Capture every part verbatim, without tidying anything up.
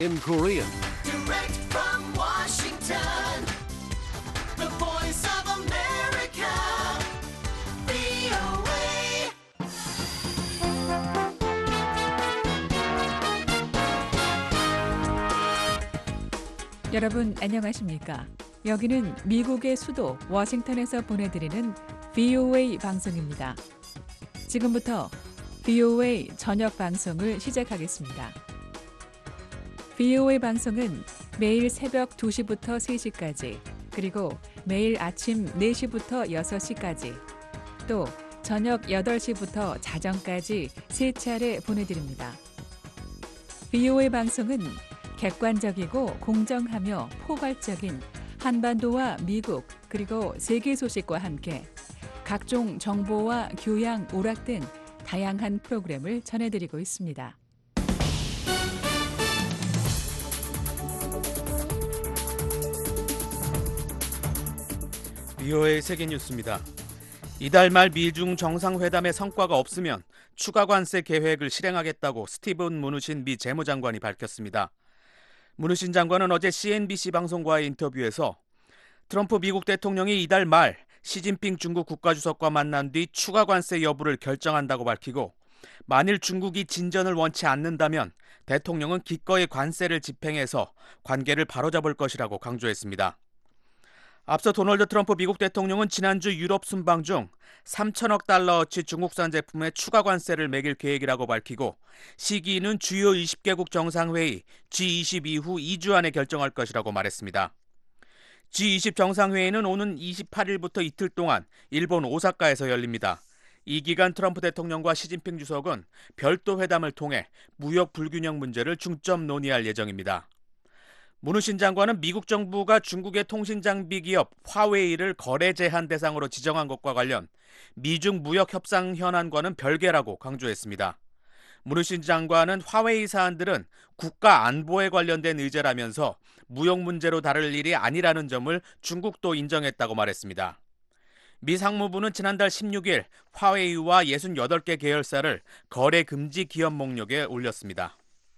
In Korean. Direct from Washington, the voice of America, 브이오에이. 여러분 안녕하십니까? 여기는 미국의 수도 워싱턴에서 보내드리는 브이오에이 방송입니다. 지금부터 브이오에이 저녁 방송을 시작하겠습니다. 브이오에이 방송은 매일 새벽 두 시부터 세 시까지, 그리고 매일 아침 네 시부터 여섯 시까지, 또 저녁 여덟 시부터 자정까지 세 차례 보내드립니다. 브이오에이 방송은 객관적이고 공정하며 포괄적인 한반도와 미국 그리고 세계 소식과 함께 각종 정보와 교양, 오락 등 다양한 프로그램을 전해드리고 있습니다. 브이오에이 세계뉴스입니다. 이달 말 미중 정상회담의 성과가 없으면 추가 관세 계획을 실행하겠다고 스티븐 무누신 미 재무장관이 밝혔습니다. 무누신 장관은 어제 씨엔비씨 방송과의 인터뷰에서 트럼프 미국 대통령이 이달 말 시진핑 중국 국가주석과 만난 뒤 추가 관세 여부를 결정한다고 밝히고, 만일 중국이 진전을 원치 않는다면 대통령은 기꺼이 관세를 집행해서 관계를 바로잡을 것이라고 강조했습니다. 앞서 도널드 트럼프 미국 대통령은 지난주 유럽 순방 중 삼천억 달러어치 중국산 제품에 추가 관세를 매길 계획이라고 밝히고, 시기는 주요 이십 개국 정상회의 지 이십 이후 이 주 안에 결정할 것이라고 말했습니다. 지 이십 정상회의는 오는 이십팔 일부터 이틀 동안 일본 오사카에서 열립니다. 이 기간 트럼프 대통령과 시진핑 주석은 별도 회담을 통해 무역 불균형 문제를 중점 논의할 예정입니다. 무누신 장관은 미국 정부가 중국의 통신장비 기업 화웨이를 거래 제한 대상으로 지정한 것과 관련 미중 무역 협상 현안과는 별개라고 강조했습니다. 무누신 장관은 화웨이 사안들은 국가 안보에 관련된 의제라면서 무역 문제로 다룰 일이 아니라는 점을 중국도 인정했다고 말했습니다. 미 상무부는 지난달 십육 일 화웨이와 육십팔 개 계열사를 거래 금지 기업 목록에 올렸습니다.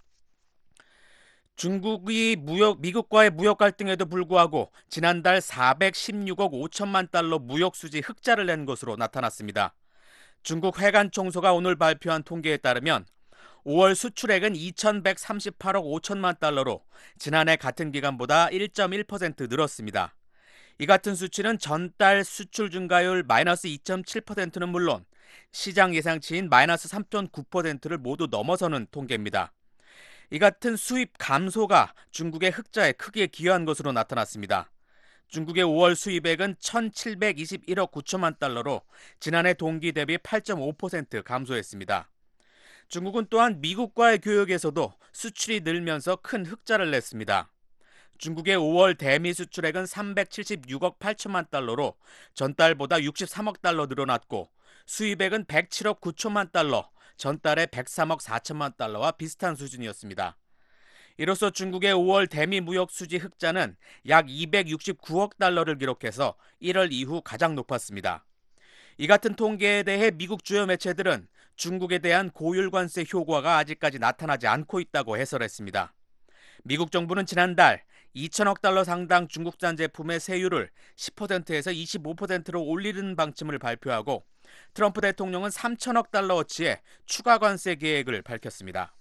중국이 무역, 미국과의 무역 갈등에도 불구하고 지난달 사백십육억 오천만 달러 무역 수지 흑자를 낸 것으로 나타났습니다. 중국 회관총소가 오늘 발표한 통계에 따르면 오월 수출액은 이천백삼십팔억 오천만 달러로 지난해 같은 기간보다 일 점 일 퍼센트 늘었습니다. 이 같은 수치는 전달 수출 증가율 마이너스 이 점 칠 퍼센트는 물론 시장 예상치인 마이너스 삼 점 구 퍼센트를 모두 넘어서는 통계입니다. 이 같은 수입 감소가 중국의 흑자에 크게 기여한 것으로 나타났습니다. 중국의 오월 수입액은 천칠백이십일억 구천만 달러로 지난해 동기 대비 팔 점 오 퍼센트 감소했습니다. 중국은 또한 미국과의 교역에서도 수출이 늘면서 큰 흑자를 냈습니다. 중국의 오월 대미 수출액은 삼백칠십육억 팔천만 달러로 전달보다 육십삼억 달러 늘어났고, 수입액은 백칠억 구천만 달러, 전달에 백삼억 사천만 달러와 비슷한 수준이었습니다. 이로써 중국의 오월 대미 무역 수지 흑자는 약 이백육십구억 달러를 기록해서 일월 이후 가장 높았습니다. 이 같은 통계에 대해 미국 주요 매체들은 중국에 대한 고율 관세 효과가 아직까지 나타나지 않고 있다고 해설했습니다. 미국 정부는 지난달 이천억 달러 상당 중국산 제품의 세율을 십 퍼센트에서 이십오 퍼센트로 올리는 방침을 발표하고, 트럼프 대통령은 삼천억 달러어치의 추가 관세 계획을 밝혔습니다.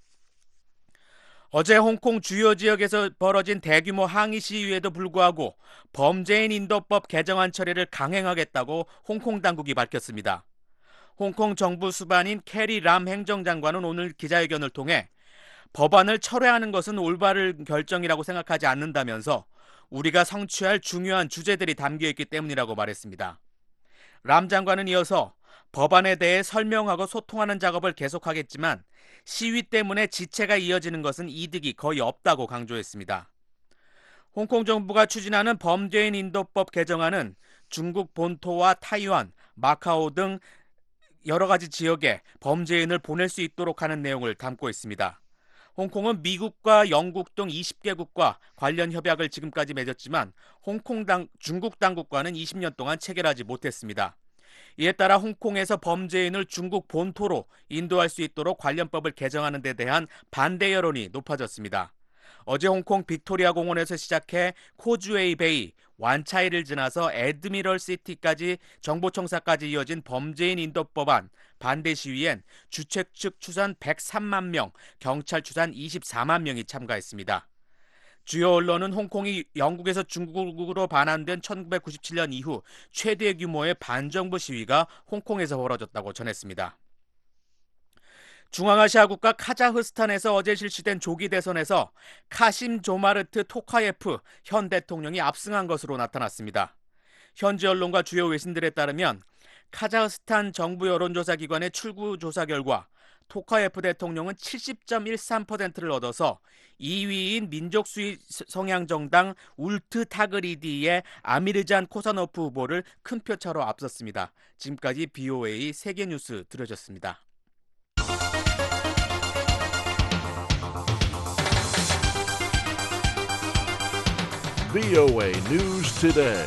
어제 홍콩 주요 지역에서 벌어진 대규모 항의 시위에도 불구하고 범죄인 인도법 개정안 처리를 강행하겠다고 홍콩 당국이 밝혔습니다. 홍콩 정부 수반인 캐리 람 행정장관은 오늘 기자회견을 통해 법안을 철회하는 것은 올바른 결정이라고 생각하지 않는다면서 우리가 성취할 중요한 주제들이 담겨있기 때문이라고 말했습니다. 람 장관은 이어서 법안에 대해 설명하고 소통하는 작업을 계속하겠지만 시위 때문에 지체가 이어지는 것은 이득이 거의 없다고 강조했습니다. 홍콩 정부가 추진하는 범죄인 인도법 개정안은 중국 본토와 타이완, 마카오 등 여러 가지 지역에 범죄인을 보낼 수 있도록 하는 내용을 담고 있습니다. 홍콩은 미국과 영국 등 이십 개국과 관련 협약을 지금까지 맺었지만 홍콩 당, 중국 당국과는 이십 년 동안 체결하지 못했습니다. 이에 따라 홍콩에서 범죄인을 중국 본토로 인도할 수 있도록 관련법을 개정하는 데 대한 반대 여론이 높아졌습니다. 어제 홍콩 빅토리아 공원에서 시작해 코즈웨이 베이, 완차이를 지나서 애드미럴 시티까지 정보청사까지 이어진 범죄인 인도 법안 반대 시위엔 주최 측 추산 백삼만 명, 경찰 추산 이십사만 명이 참가했습니다. 주요 언론은 홍콩이 영국에서 중국으로 반환된 천구백구십칠 년 이후 최대 규모의 반정부 시위가 홍콩에서 벌어졌다고 전했습니다. 중앙아시아 국가 카자흐스탄에서 어제 실시된 조기 대선에서 카심 조마르트 토카예프 현 대통령이 압승한 것으로 나타났습니다. 현지 언론과 주요 외신들에 따르면 카자흐스탄 정부 여론조사 기관의 출구 조사 결과 토카예프 대통령은 칠십 점 일삼 퍼센트를 얻어서 이 위인 민족수의 성향 정당 울트 타그리디의 아미르잔 코사노프 후보를 큰 표차로 앞섰습니다. 지금까지 비오에이 세계뉴스 들으셨습니다. 브이오에이 News Today.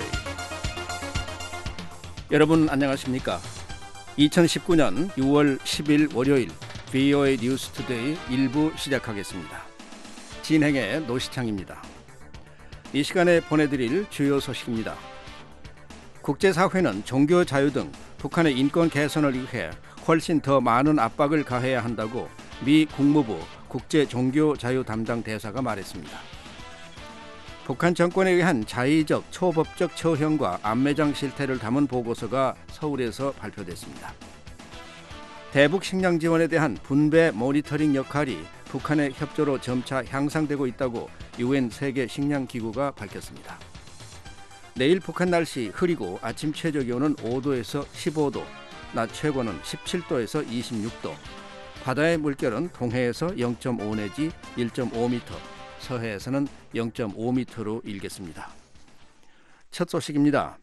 여러분 안녕하십니까? 이천십구 년 유월 십일 월요일 브이오에이 뉴스 투데이 일 부 시작하겠습니다. 진행의 노시창입니다. 이 시간에 보내드릴 주요 소식입니다. 국제사회는 종교 자유 등 북한의 인권 개선을 위해 훨씬 더 많은 압박을 가해야 한다고 미 국무부 국제종교자유 담당 대사가 말했습니다. 북한 정권에 의한 자의적 초법적 처형과 암매장 실태를 담은 보고서가 서울에서 발표됐습니다. 대북 식량 지원에 대한 분배 모니터링 역할이 북한의 협조로 점차 향상되고 있다고 유엔 세계 식량기구가 밝혔습니다. 내일 북한 날씨 흐리고 아침 최저 기온은 오 도에서 십오 도, 낮 최고는 십칠 도에서 이십육 도, 바다의 물결은 동해에서 영 점 오 내지 일 점 오 미터, 서해에서는 영 점 오 미터로 일겠습니다. 첫 소식입니다.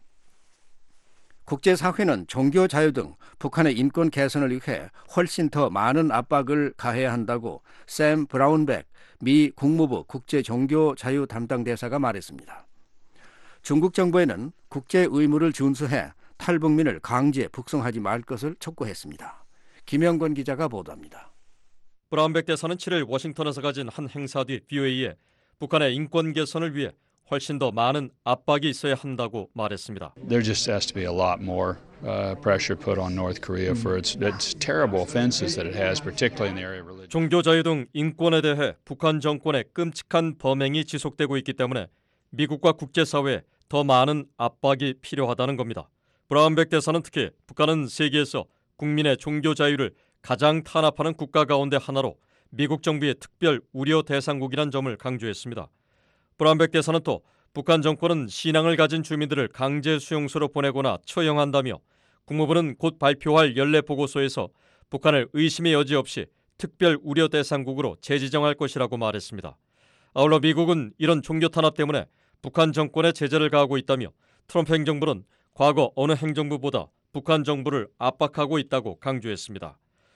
국제사회는 종교 자유 등 북한의 인권 개선을 위해 훨씬 더 많은 압박을 가해야 한다고 샘 브라운백 미 국무부 국제종교자유 담당 대사가 말했습니다. 중국 정부에는 국제 의무를 준수해 탈북민을 강제 북송하지 말 것을 촉구했습니다. 김영권 기자가 보도합니다. 브라운백 대사는 칠일 워싱턴에서 가진 한 행사 뒤 비오에이에 북한의 인권 개선을 위해 훨씬 더 많은 압박이 있어야 한다고 말했습니다. There just has to be a lot more uh, pressure put on North Korea for its, its terrible offenses that it has, particularly in the area of religion. 종교 자유 등 인권에 대해 북한 정권의 끔찍한 범행이 지속되고 있기 때문에 미국과 국제사회에 더 많은 압박이 필요하다는 겁니다. 브라운백 대사는 특히 북한은 세계에서 국민의 종교 자유를 가장 탄압하는 국가 가운데 하나로 미국 정부의 특별 우려 대상국이란 점을 강조했습니다. 브라운백 대사는 또 북한 정권은 신앙을 가진 주민들을 강제 수용소로 보내거나 처형한다며 국무부는 곧 발표할 연례 보고서에서 북한을 의심의 여지 없이 특별 우려 대상국으로 재지정할 것이라고 말했습니다. 아울러 미국은 이런 종교 탄압 때문에 북한 정권에 제재를 가하고 있다며 트럼프 행정부는 과거 어느 행정부보다 북한 정부를 압박하고 있다고 강조했습니다.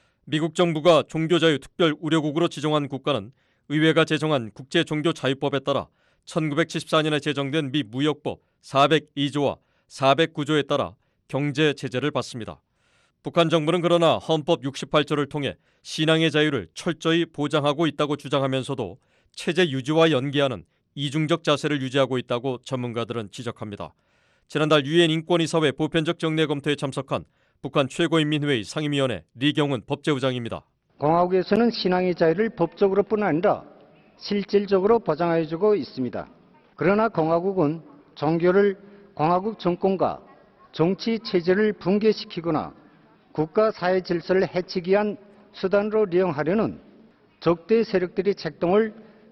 미국 정부가 종교자유 특별 우려국으로 지정한 국가는 의회가 제정한 국제종교자유법에 따라 천구백칠십사 년에 제정된 미 무역법 사백이 조와 사백구 조에 따라 경제 제재를 받습니다. 북한 정부는 그러나 헌법 육십팔 조를 통해 신앙의 자유를 철저히 보장하고 있다고 주장하면서도 체제 유지와 연계하는 이중적 자세를 유지하고 있다고 전문가들은 지적합니다. 지난달 유엔 인권이사회 보편적 정례 검토에 참석한 북한 최고인민회의 상임위원회 리경훈 법제부장입니다. 공화국에서는 신앙의 자유를 법적으로뿐 아니라 실질적으로 보장해주고 있습니다. 그러나 공화국은 종교를 공화국 정권과 정치 체제를 붕괴시키거나 국가 사회 질서를 해치기 위한 수단으로利用하려는 적대 세력들의 책동을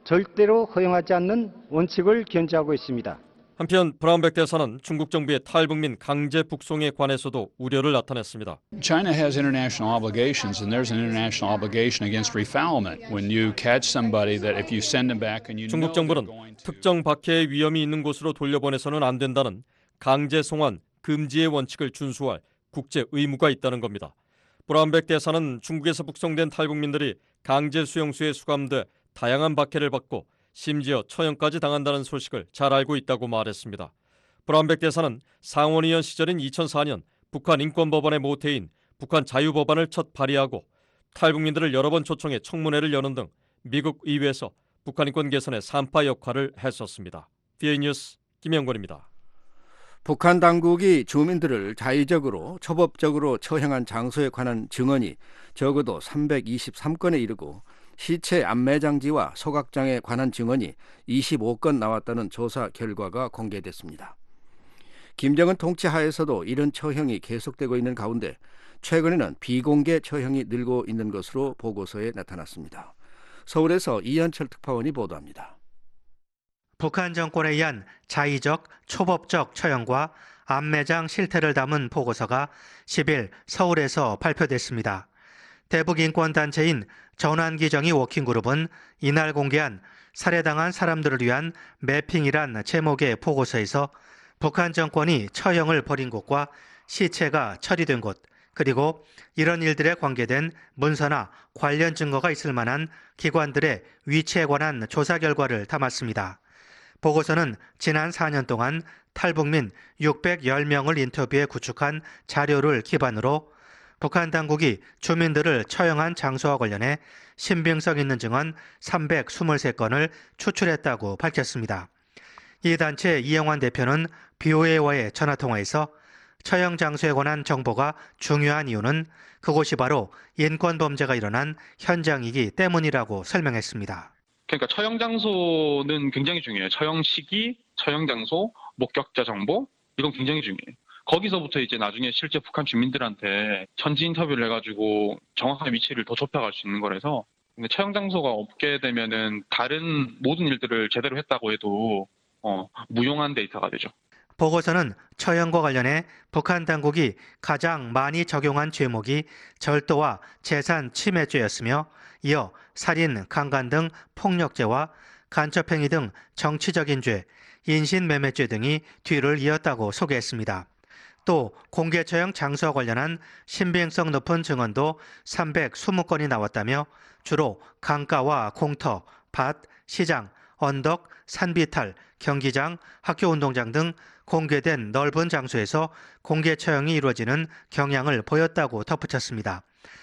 절대로 허용하지 않는 원칙을 견지하고 있습니다. 한편 브라운백 대사는 중국 정부의 탈북민 강제 북송에 관해서도 우려를 나타냈습니다. China has international obligations, and there's an international obligation against refoulement. When you catch somebody that if you send them back and you know 중국 정부는 they're going to... 특정 박해의 위험이 있는 곳으로 돌려보내서는 안 된다는 강제 송환 금지의 원칙을 준수할 국제 의무가 있다는 겁니다. 브라운백 대사는 중국에서 북송된 탈북민들이 강제 수용소에 수감돼 다양한 박해를 받고 심지어 처형까지 당한다는 소식을 잘 알고 있다고 말했습니다. 브라운백 대사는 상원의원 시절인 이천사 년 북한 인권법안의 모태인 북한 자유법안을 첫 발의하고 탈북민들을 여러 번 초청해 청문회를 여는 등 미국 의회에서 북한 인권 개선의 산파 역할을 했었습니다. 비에이 뉴스 김영권입니다. 북한 당국이 주민들을 자의적으로 초법적으로 처형한 장소에 관한 증언이 적어도 삼백이십삼 건에 이르고 시체 안매장지와 소각장에 관한 증언이 이십오 건 나왔다는 조사 결과가 공개됐습니다. 김정은 통치 하에서도 이런 처형이 계속되고 있는 가운데 최근에는 비공개 처형이 늘고 있는 것으로 보고서에 나타났습니다. 서울에서 이현철 특파원이 보도합니다. 북한 정권에 의한 자의적, 초법적 처형과 안매장 실태를 담은 보고서가 십일 서울에서 발표됐습니다. 대북 인권단체인 전환기정의 워킹그룹은 이날 공개한 살해당한 사람들을 위한 매핑이란 제목의 보고서에서 북한 정권이 처형을 벌인 곳과 시체가 처리된 곳, 그리고 이런 일들에 관계된 문서나 관련 증거가 있을 만한 기관들의 위치에 관한 조사 결과를 담았습니다. 보고서는 지난 사 년 동안 탈북민 육백십 명을 인터뷰해 구축한 자료를 기반으로 북한 당국이 주민들을 처형한 장소와 관련해 신빙성 있는 증언 삼백이십삼 건을 추출했다고 밝혔습니다. 이 단체 이영환 대표는 비오에이와의 전화통화에서 처형 장소에 관한 정보가 중요한 이유는 그곳이 바로 인권 범죄가 일어난 현장이기 때문이라고 설명했습니다. 그러니까 처형 장소는 굉장히 중요해요. 처형 시기, 처형 장소, 목격자 정보, 이건 굉장히 중요해요. 거기서부터 이제 나중에 실제 북한 주민들한테 현지 인터뷰를 해가지고 정확한 위치를 더 좁혀갈 수 있는 거라서, 근데 처형 장소가 없게 되면은 다른 모든 일들을 제대로 했다고 해도 어, 무용한 데이터가 되죠. 보고서는 처형과 관련해 북한 당국이 가장 많이 적용한 죄목이 절도와 재산 침해죄였으며 이어 살인, 강간 등 폭력죄와 간첩행위 등 정치적인 죄, 인신매매죄 등이 뒤를 이었다고 소개했습니다. 또 공개 처형 장소와 관련한 신빙성 높은 증언도 삼백이십 건이 나왔다며 주로 강가와 공터, 밭, 시장, 언덕, 산비탈, 경기장, 학교운동장 등 공개된 넓은 장소에서 공개 처형이 이루어지는 경향을 보였다고 덧붙였습니다.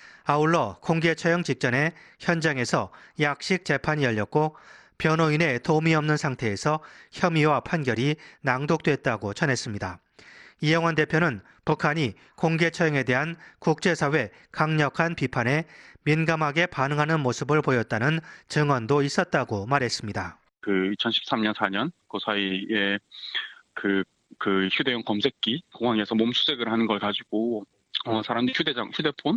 아울러 공개 처형 직전에 현장에서 약식 재판이 열렸고 변호인의 도움이 없는 상태에서 혐의와 판결이 낭독됐다고 전했습니다. 이영환 대표는 북한이 공개 처형에 대한 국제사회 강력한 비판에 민감하게 반응하는 모습을 보였다는 증언도 있었다고 말했습니다. 그 이천십삼 년, 사 년 그 사이에 그, 그 휴대용 검색기 공항에서 몸수색을 하는 걸 가지고 어, 사람들이 휴대장, 휴대폰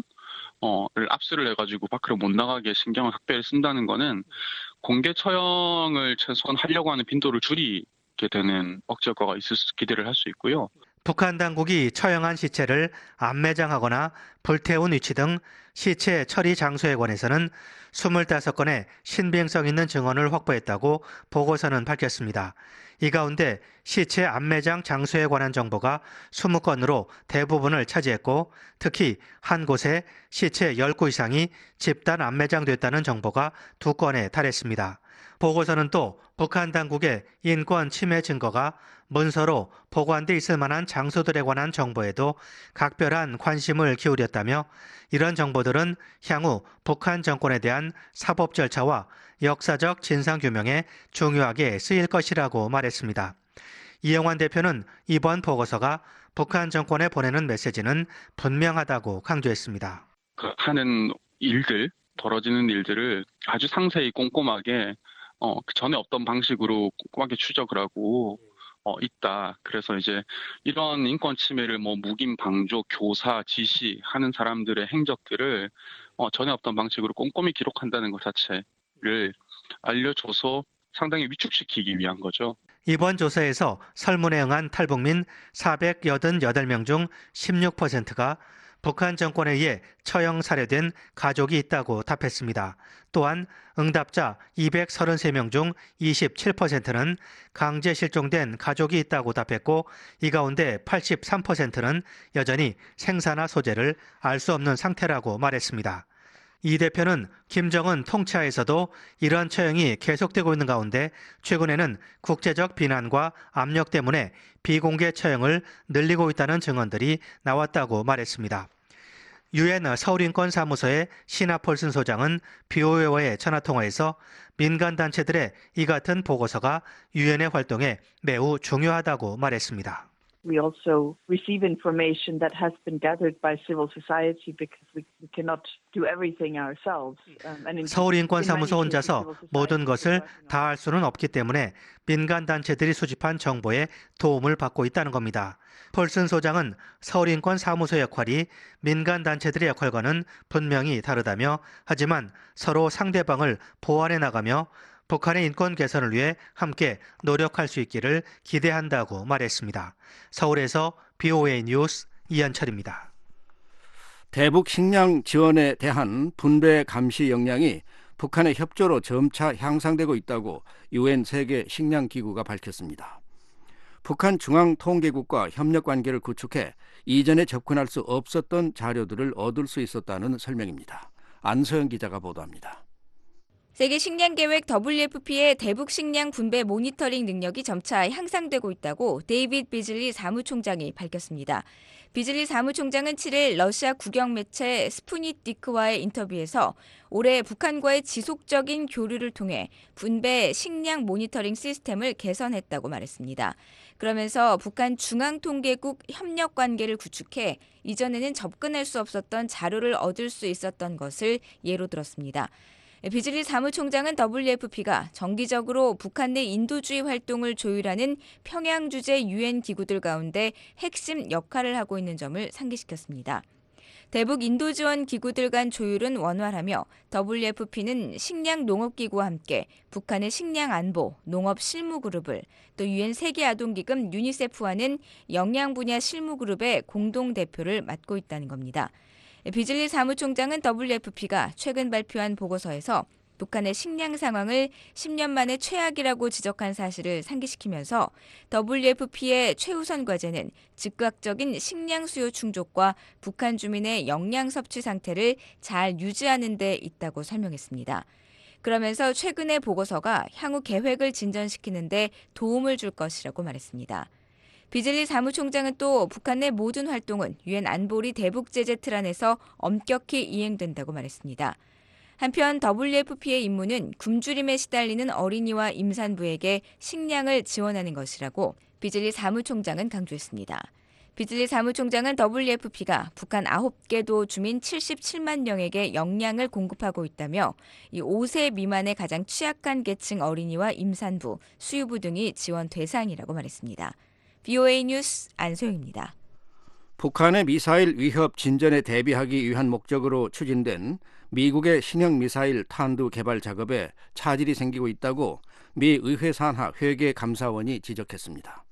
어,를 압수를 해가지고 밖으로 못 나가게 신경을 각별히 쓴다는 거는 공개 처형을 최소한 하려고 하는 빈도를 줄이게 되는 억제 효과가 있을 수 기대를 할 수 있고요. 북한 당국이 처형한 시체를 안매장하거나 불태운 위치 등 시체 처리 장소에 관해서는 이십오 건의 신빙성 있는 증언을 확보했다고 보고서는 밝혔습니다. 이 가운데 시체 안매장 장소에 관한 정보가 이십 건으로 대부분을 차지했고 특히 한 곳에 시체 십 곳 이상이 집단 안매장됐다는 정보가 두 건에 달했습니다. 보고서는 또 북한 당국의 인권 침해 증거가 문서로 보관돼 있을 만한 장소들에 관한 정보에도 각별한 관심을 기울였다며 이런 정보들은 향후 북한 정권에 대한 사법 절차와 역사적 진상규명에 중요하게 쓰일 것이라고 말했습니다. 이영환 대표는 이번 보고서가 북한 정권에 보내는 메시지는 분명하다고 강조했습니다. 그 하는 일들, 벌어지는 일들을 아주 상세히 꼼꼼하게 어, 그 전에 없던 방식으로 꼼꼼하게 추적을 하고 어, 있다. 그래서 이제 이런 인권 침해를 뭐 묵인, 방조, 교사, 지시하는 사람들의 행적들을 어, 전에 없던 방식으로 꼼꼼히 기록한다는 것 자체를 알려줘서 상당히 위축시키기 위한 거죠. 이번 조사에서 설문에 응한 탈북민 사백팔십팔 명 중 십육 퍼센트가 북한 정권에 의해 처형 살해된 가족이 있다고 답했습니다. 또한 응답자 이백삼십삼 명 중 이십칠 퍼센트는 강제 실종된 가족이 있다고 답했고 이 가운데 팔십삼 퍼센트는 여전히 생사나 소재를 알 수 없는 상태라고 말했습니다. 이 대표는 김정은 통치하에서도 이러한 처형이 계속되고 있는 가운데 최근에는 국제적 비난과 압력 때문에 비공개 처형을 늘리고 있다는 증언들이 나왔다고 말했습니다. 유엔 서울인권사무소의 시나 폴슨 소장은 비오에이와의 전화통화에서 민간단체들의 이 같은 보고서가 유엔의 활동에 매우 중요하다고 말했습니다. We also receive information that has been gathered by civil society because we, we cannot do everything ourselves. Um, and in, 서울인권사무소 혼자서 모든 것을 다 할 수는 없기 때문에 민간단체들이 수집한 정보에 도움을 받고 있다는 겁니다. 폴슨 소장은 서울인권사무소 역할이 민간단체들의 역할과는 분명히 다르다며 하지만 서로 상대방을 보완해 나가며 북한의 인권 개선을 위해 함께 노력할 수 있기를 기대한다고 말했습니다. 서울에서 비오에이 뉴스 이현철입니다. 대북 식량 지원에 대한 분배 감시 역량이 북한의 협조로 점차 향상되고 있다고 유엔 세계 식량기구가 밝혔습니다. 북한 중앙통계국과 협력관계를 구축해 이전에 접근할 수 없었던 자료들을 얻을 수 있었다는 설명입니다. 안소영 기자가 보도합니다. 세계 식량계획 더블유에프피의 대북 식량 분배 모니터링 능력이 점차 향상되고 있다고 데이빗 비즐리 사무총장이 밝혔습니다. 비즐리 사무총장은 칠 일 러시아 국영 매체 스푸니티크와의 인터뷰에서 올해 북한과의 지속적인 교류를 통해 분배 식량 모니터링 시스템을 개선했다고 말했습니다. 그러면서 북한 중앙통계국 협력 관계를 구축해 이전에는 접근할 수 없었던 자료를 얻을 수 있었던 것을 예로 들었습니다. 비즐리 사무총장은 더블유에프피가 정기적으로 북한 내 인도주의 활동을 조율하는 평양 주재 유엔 기구들 가운데 핵심 역할을 하고 있는 점을 상기시켰습니다. 대북 인도 지원 기구들 간 조율은 원활하며 더블유에프피는 식량 농업기구와 함께 북한의 식량 안보, 농업 실무 그룹을 또 유엔 세계 아동기금 유니세프와는 영양 분야 실무 그룹의 공동 대표를 맡고 있다는 겁니다. 비즐리 사무총장은 더블유에프피가 최근 발표한 보고서에서 북한의 식량 상황을 십 년 만에 최악이라고 지적한 사실을 상기시키면서 더블유에프피의 최우선 과제는 즉각적인 식량 수요 충족과 북한 주민의 영양 섭취 상태를 잘 유지하는 데 있다고 설명했습니다. 그러면서 최근의 보고서가 향후 계획을 진전시키는 데 도움을 줄 것이라고 말했습니다. 비즐리 사무총장은 또 북한 내 모든 활동은 유엔 안보리 대북 제재 틀 안에서 엄격히 이행된다고 말했습니다. 한편 더블유에프피의 임무는 굶주림에 시달리는 어린이와 임산부에게 식량을 지원하는 것이라고 비즐리 사무총장은 강조했습니다. 비즐리 사무총장은 더블유에프피가 북한 아홉 개 도 주민 칠십칠만 명에게 영양을 공급하고 있다며 이 오 세 미만의 가장 취약한 계층 어린이와 임산부, 수유부 등이 지원 대상이라고 말했습니다. 비오에이 뉴스 안소영입니다. 북한의 미사일 위협 진전에 대비하기 위한 목적으로 추진된 미국의 신형 미사일 탄두 개발 작업에 차질이 생기고 있다고 미 의회 산하 회계감사원이 지적했습니다.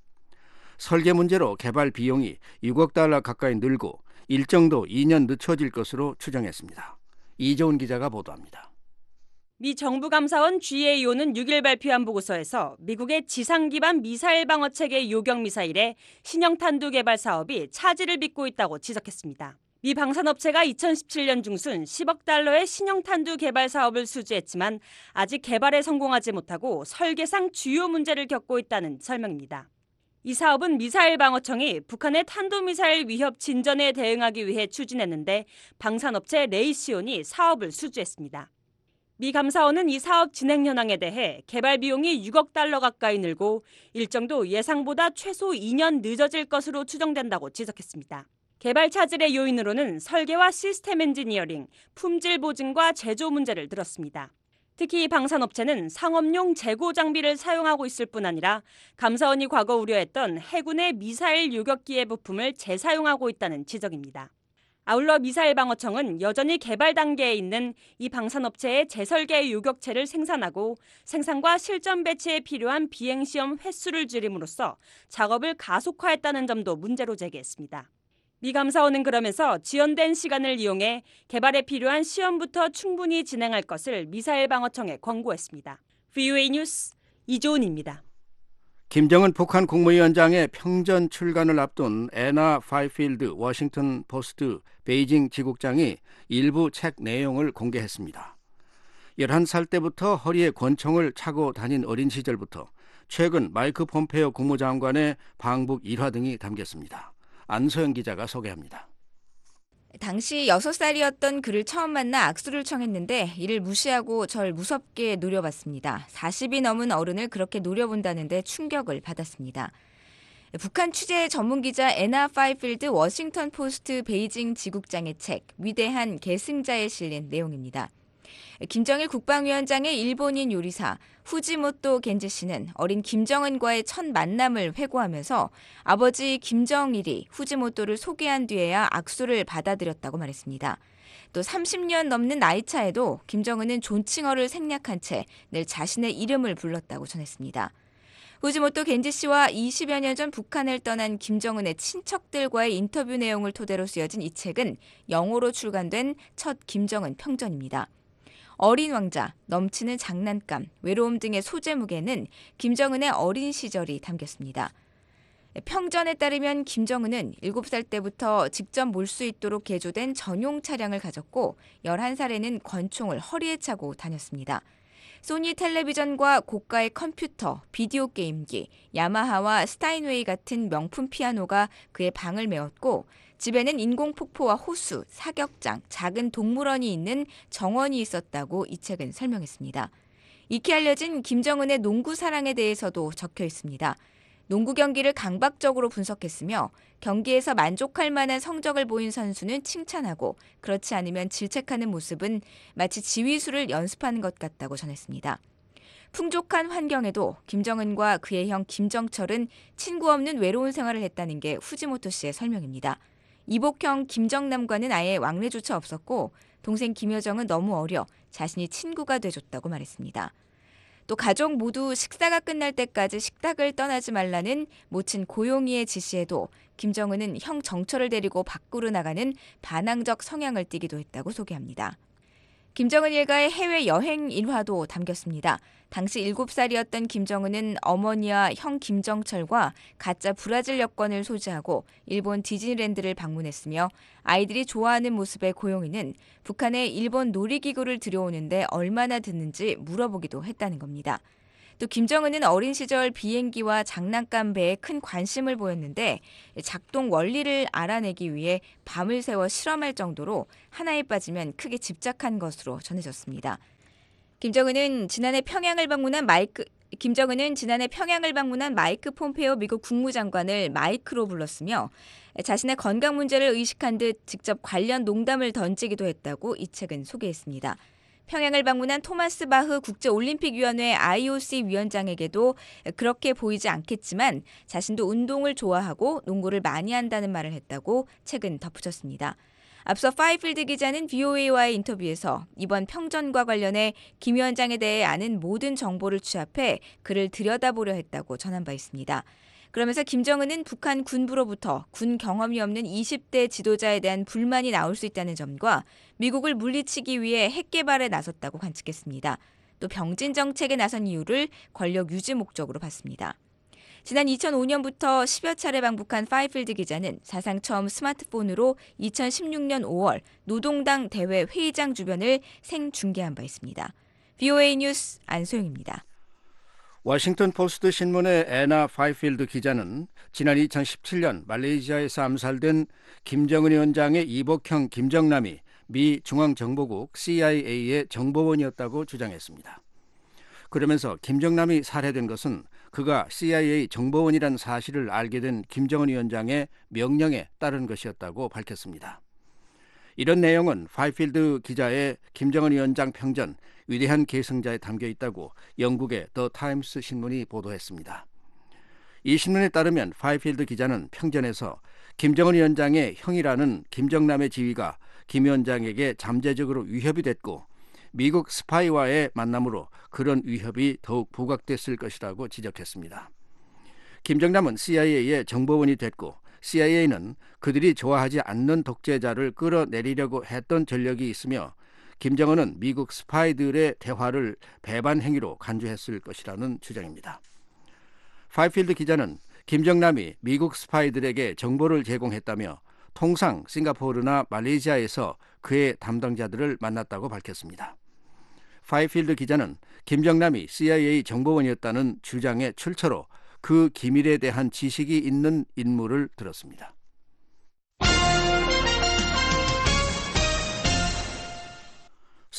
설계 문제로 개발 비용이 육억 달러 가까이 늘고 일정도 이 년 늦춰질 것으로 추정했습니다. 이재훈 기자가 보도합니다. 미 정부감사원 지에이오는 육 일 발표한 보고서에서 미국의 지상 기반 미사일 방어 체계 요격 미사일의 신형 탄두 개발 사업이 차질을 빚고 있다고 지적했습니다. 미 방산업체가 이천십칠 년 중순 십억 달러의 신형 탄두 개발 사업을 수주했지만 아직 개발에 성공하지 못하고 설계상 주요 문제를 겪고 있다는 설명입니다. 이 사업은 미사일 방어청이 북한의 탄도미사일 위협 진전에 대응하기 위해 추진했는데 방산업체 레이시온이 사업을 수주했습니다. 미 감사원은 이 사업 진행 현황에 대해 개발 비용이 육억 달러 가까이 늘고 일정도 예상보다 최소 이 년 늦어질 것으로 추정된다고 지적했습니다. 개발 차질의 요인으로는 설계와 시스템 엔지니어링, 품질 보증과 제조 문제를 들었습니다. 특히 방산업체는 상업용 재고 장비를 사용하고 있을 뿐 아니라 감사원이 과거 우려했던 해군의 미사일 요격기의 부품을 재사용하고 있다는 지적입니다. 아울러 미사일 방어청은 여전히 개발 단계에 있는 이 방산업체의 재설계 요격체를 생산하고 생산과 실전 배치에 필요한 비행시험 횟수를 줄임으로써 작업을 가속화했다는 점도 문제로 제기했습니다. 미 감사원은 그러면서 지연된 시간을 이용해 개발에 필요한 시험부터 충분히 진행할 것을 미사일 방어청에 권고했습니다. 비오에이 뉴스 이조은입니다. 김정은 북한 국무위원장의 평전 출간을 앞둔 애나 파이필드 워싱턴 포스트 베이징 지국장이 일부 책 내용을 공개했습니다. 열한 살 때부터 허리에 권총을 차고 다닌 어린 시절부터 최근 마이크 폼페이오 국무장관의 방북 일화 등이 담겼습니다. 안소영 기자가 소개합니다. 당시 여섯 살이었던 그를 처음 만나 악수를 청했는데 이를 무시하고 절 무섭게 노려봤습니다. 사십이 넘은 어른을 그렇게 노려본다는데 충격을 받았습니다. 북한 취재 전문기자 애나 파이필드 워싱턴 포스트 베이징 지국장의 책 위대한 계승자에 실린 내용입니다. 김정일 국방위원장의 일본인 요리사 후지모토 겐지 씨는 어린 김정은과의 첫 만남을 회고하면서 아버지 김정일이 후지모토를 소개한 뒤에야 악수를 받아들였다고 말했습니다. 또 삼십 년 넘는 나이 차에도 김정은은 존칭어를 생략한 채 늘 자신의 이름을 불렀다고 전했습니다. 후지모토 겐지 씨와 이십여 년 전 북한을 떠난 김정은의 친척들과의 인터뷰 내용을 토대로 쓰여진 이 책은 영어로 출간된 첫 김정은 평전입니다. 어린 왕자, 넘치는 장난감, 외로움 등의 소제목에는 김정은의 어린 시절이 담겼습니다. 평전에 따르면 김정은은 일곱 살 때부터 직접 몰 수 있도록 개조된 전용 차량을 가졌고 열한 살에는 권총을 허리에 차고 다녔습니다. 소니 텔레비전과 고가의 컴퓨터, 비디오 게임기, 야마하와 스타인웨이 같은 명품 피아노가 그의 방을 메웠고 집에는 인공폭포와 호수, 사격장, 작은 동물원이 있는 정원이 있었다고 이 책은 설명했습니다. 익히 알려진 김정은의 농구 사랑에 대해서도 적혀 있습니다. 농구 경기를 강박적으로 분석했으며 경기에서 만족할 만한 성적을 보인 선수는 칭찬하고 그렇지 않으면 질책하는 모습은 마치 지휘수를 연습하는 것 같다고 전했습니다. 풍족한 환경에도 김정은과 그의 형 김정철은 친구 없는 외로운 생활을 했다는 게 후지모토 씨의 설명입니다. 이복형 김정남과는 아예 왕래조차 없었고 동생 김여정은 너무 어려 자신이 친구가 돼줬다고 말했습니다. 또 가족 모두 식사가 끝날 때까지 식탁을 떠나지 말라는 모친 고용희의 지시에도 김정은은 형 정철을 데리고 밖으로 나가는 반항적 성향을 띠기도 했다고 소개합니다. 김정은 일가의 해외여행 일화도 담겼습니다. 당시 일곱 살이었던 김정은은 어머니와 형 김정철과 가짜 브라질 여권을 소지하고 일본 디즈니랜드를 방문했으며 아이들이 좋아하는 모습의 고용희는 북한에 일본 놀이기구를 들여오는데 얼마나 듣는지 물어보기도 했다는 겁니다. 또 김정은은 어린 시절 비행기와 장난감 배에 큰 관심을 보였는데 작동 원리를 알아내기 위해 밤을 새워 실험할 정도로 하나에 빠지면 크게 집착한 것으로 전해졌습니다. 김정은은 지난해 평양을 방문한 마이크 김정은은 지난해 평양을 방문한 마이크 폼페오 미국 국무장관을 마이크로 불렀으며 자신의 건강 문제를 의식한 듯 직접 관련 농담을 던지기도 했다고 이 책은 소개했습니다. 평양을 방문한 토마스 바흐 국제올림픽위원회 아이오씨 위원장에게도 그렇게 보이지 않겠지만 자신도 운동을 좋아하고 농구를 많이 한다는 말을 했다고 책은 덧붙였습니다. 앞서 파이필드 기자는 브이오에이와의 인터뷰에서 이번 평전과 관련해 김 위원장에 대해 아는 모든 정보를 취합해 그를 들여다보려 했다고 전한 바 있습니다. 그러면서 김정은은 북한 군부로부터 군 경험이 없는 이십 대 지도자에 대한 불만이 나올 수 있다는 점과 미국을 물리치기 위해 핵 개발에 나섰다고 관측했습니다. 또 병진 정책에 나선 이유를 권력 유지 목적으로 봤습니다. 지난 이천오 년부터 십여 차례 방북한 파이필드 기자는 사상 처음 스마트폰으로 이천십육 년 오월 노동당 대회 회의장 주변을 생중계한 바 있습니다. 브이오에이 뉴스 안소영입니다. 워싱턴 포스트 신문의 애나 파이필드 기자는 지난 이천십칠 년 말레이시아에서 암살된 김정은 위원장의 이복형 김정남이 미 중앙정보국 씨아이에이의 정보원이었다고 주장했습니다. 그러면서 김정남이 살해된 것은 그가 씨아이에이 정보원이란 사실을 알게 된 김정은 위원장의 명령에 따른 것이었다고 밝혔습니다. 이런 내용은 파이필드 기자의 김정은 위원장 평전 위대한 계승자에 담겨 있다고 영국의 더 타임스 신문이 보도했습니다. 이 신문에 따르면 파이필드 기자는 평전에서 김정은 위원장의 형이라는 김정남의 지위가 김 위원장에게 잠재적으로 위협이 됐고 미국 스파이와의 만남으로 그런 위협이 더욱 부각됐을 것이라고 지적했습니다. 김정남은 씨아이에이의 정보원이 됐고 씨아이에이는 그들이 좋아하지 않는 독재자를 끌어내리려고 했던 전력이 있으며 김정은은 미국 스파이들의 대화를 배반 행위로 간주했을 것이라는 주장입니다. 파이필드 기자는 김정남이 미국 스파이들에게 정보를 제공했다며 통상 싱가포르나 말레이시아에서 그의 담당자들을 만났다고 밝혔습니다. 파이필드 기자는 김정남이 씨아이에이 정보원이었다는 주장의 출처로 그 기밀에 대한 지식이 있는 인물을 들었습니다.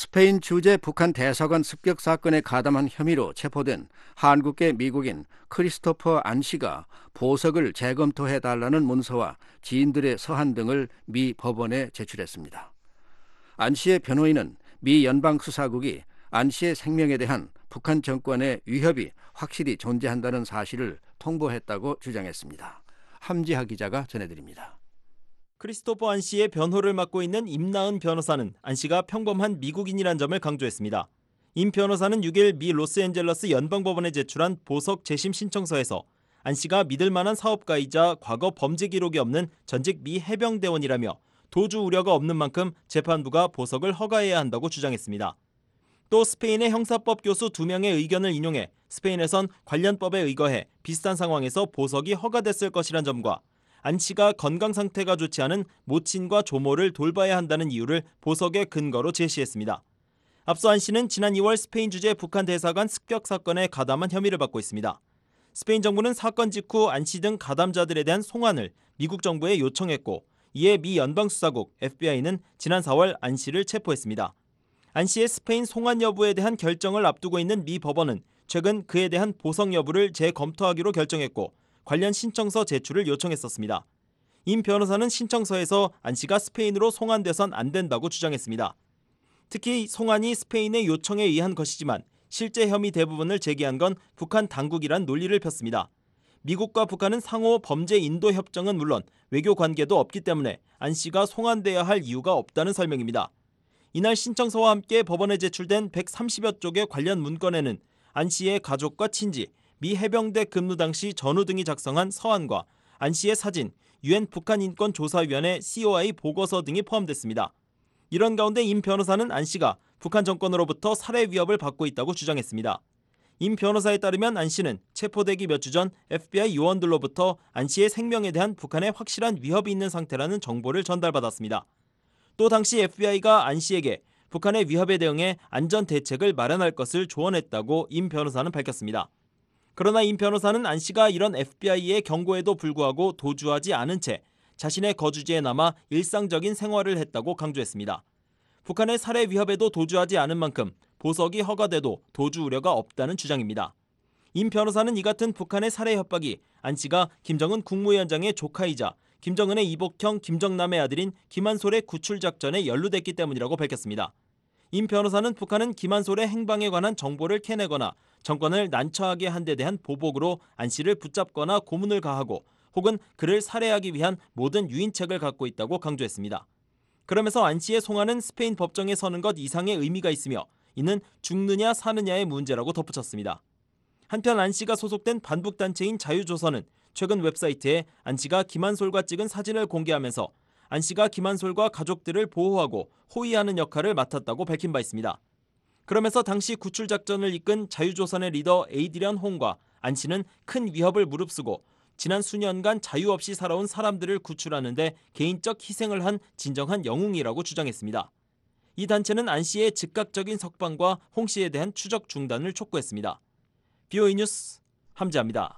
스페인 주재 북한 대사관 습격 사건에 가담한 혐의로 체포된 한국계 미국인 크리스토퍼 안 씨가 보석을 재검토해달라는 문서와 지인들의 서한 등을 미 법원에 제출했습니다. 안 씨의 변호인은 미 연방수사국이 안 씨의 생명에 대한 북한 정권의 위협이 확실히 존재한다는 사실을 통보했다고 주장했습니다. 함지하 기자가 전해드립니다. 크리스토퍼 안 씨의 변호를 맡고 있는 임나은 변호사는 안 씨가 평범한 미국인이란 점을 강조했습니다. 임 변호사는 육 일 미 로스앤젤레스 연방법원에 제출한 보석 재심 신청서에서 안 씨가 믿을 만한 사업가이자 과거 범죄 기록이 없는 전직 미 해병대원이라며 도주 우려가 없는 만큼 재판부가 보석을 허가해야 한다고 주장했습니다. 또 스페인의 형사법 교수 두 명의 의견을 인용해 스페인에선 관련 법에 의거해 비슷한 상황에서 보석이 허가됐을 것이란 점과 안 씨가 건강 상태가 좋지 않은 모친과 조모를 돌봐야 한다는 이유를 보석의 근거로 제시했습니다. 앞서 안 씨는 지난 이월 스페인 주재 북한 대사관 습격 사건에 가담한 혐의를 받고 있습니다. 스페인 정부는 사건 직후 안 씨 등 가담자들에 대한 송환을 미국 정부에 요청했고 이에 미 연방수사국 에프비아이는 지난 사월 안 씨를 체포했습니다. 안 씨의 스페인 송환 여부에 대한 결정을 앞두고 있는 미 법원은 최근 그에 대한 보석 여부를 재검토하기로 결정했고 관련 신청서 제출을 요청했었습니다. 임 변호사는 신청서에서 안 씨가 스페인으로 송환돼선 안 된다고 주장했습니다. 특히 송환이 스페인의 요청에 의한 것이지만 실제 혐의 대부분을 제기한 건 북한 당국이란 논리를 폈습니다. 미국과 북한은 상호 범죄 인도 협정은 물론 외교 관계도 없기 때문에 안 씨가 송환돼야 할 이유가 없다는 설명입니다. 이날 신청서와 함께 법원에 제출된 백삼십여 쪽의 관련 문건에는 안 씨의 가족과 친지, 미 해병대 근무 당시 전우 등이 작성한 서한과 안 씨의 사진, 유엔 북한인권조사위원회 씨오아이 보고서 등이 포함됐습니다. 이런 가운데 임 변호사는 안 씨가 북한 정권으로부터 살해 위협을 받고 있다고 주장했습니다. 임 변호사에 따르면 안 씨는 체포되기 몇 주 전 에프비아이 요원들로부터 안 씨의 생명에 대한 북한의 확실한 위협이 있는 상태라는 정보를 전달받았습니다. 또 당시 에프비아이가 안 씨에게 북한의 위협에 대응해 안전 대책을 마련할 것을 조언했다고 임 변호사는 밝혔습니다. 그러나 임 변호사는 안 씨가 이런 에프비아이의 경고에도 불구하고 도주하지 않은 채 자신의 거주지에 남아 일상적인 생활을 했다고 강조했습니다. 북한의 살해 위협에도 도주하지 않은 만큼 보석이 허가돼도 도주 우려가 없다는 주장입니다. 임 변호사는 이 같은 북한의 살해 협박이 안 씨가 김정은 국무위원장의 조카이자 김정은의 이복형 김정남의 아들인 김한솔의 구출 작전에 연루됐기 때문이라고 밝혔습니다. 임 변호사는 북한은 김한솔의 행방에 관한 정보를 캐내거나 정권을 난처하게 한 데 대한 보복으로 안 씨를 붙잡거나 고문을 가하고 혹은 그를 살해하기 위한 모든 유인책을 갖고 있다고 강조했습니다. 그러면서 안 씨의 송환은 스페인 법정에 서는 것 이상의 의미가 있으며 이는 죽느냐 사느냐의 문제라고 덧붙였습니다. 한편 안 씨가 소속된 반북단체인 자유조선은 최근 웹사이트에 안 씨가 김한솔과 찍은 사진을 공개하면서 안 씨가 김한솔과 가족들을 보호하고 호위하는 역할을 맡았다고 밝힌 바 있습니다. 그러면서 당시 구출 작전을 이끈 자유조선의 리더 에이드리언 홍과 안 씨는 큰 위협을 무릅쓰고 지난 수년간 자유 없이 살아온 사람들을 구출하는 데 개인적 희생을 한 진정한 영웅이라고 주장했습니다. 이 단체는 안 씨의 즉각적인 석방과 홍 씨에 대한 추적 중단을 촉구했습니다. 비오이 뉴스 함지아입니다.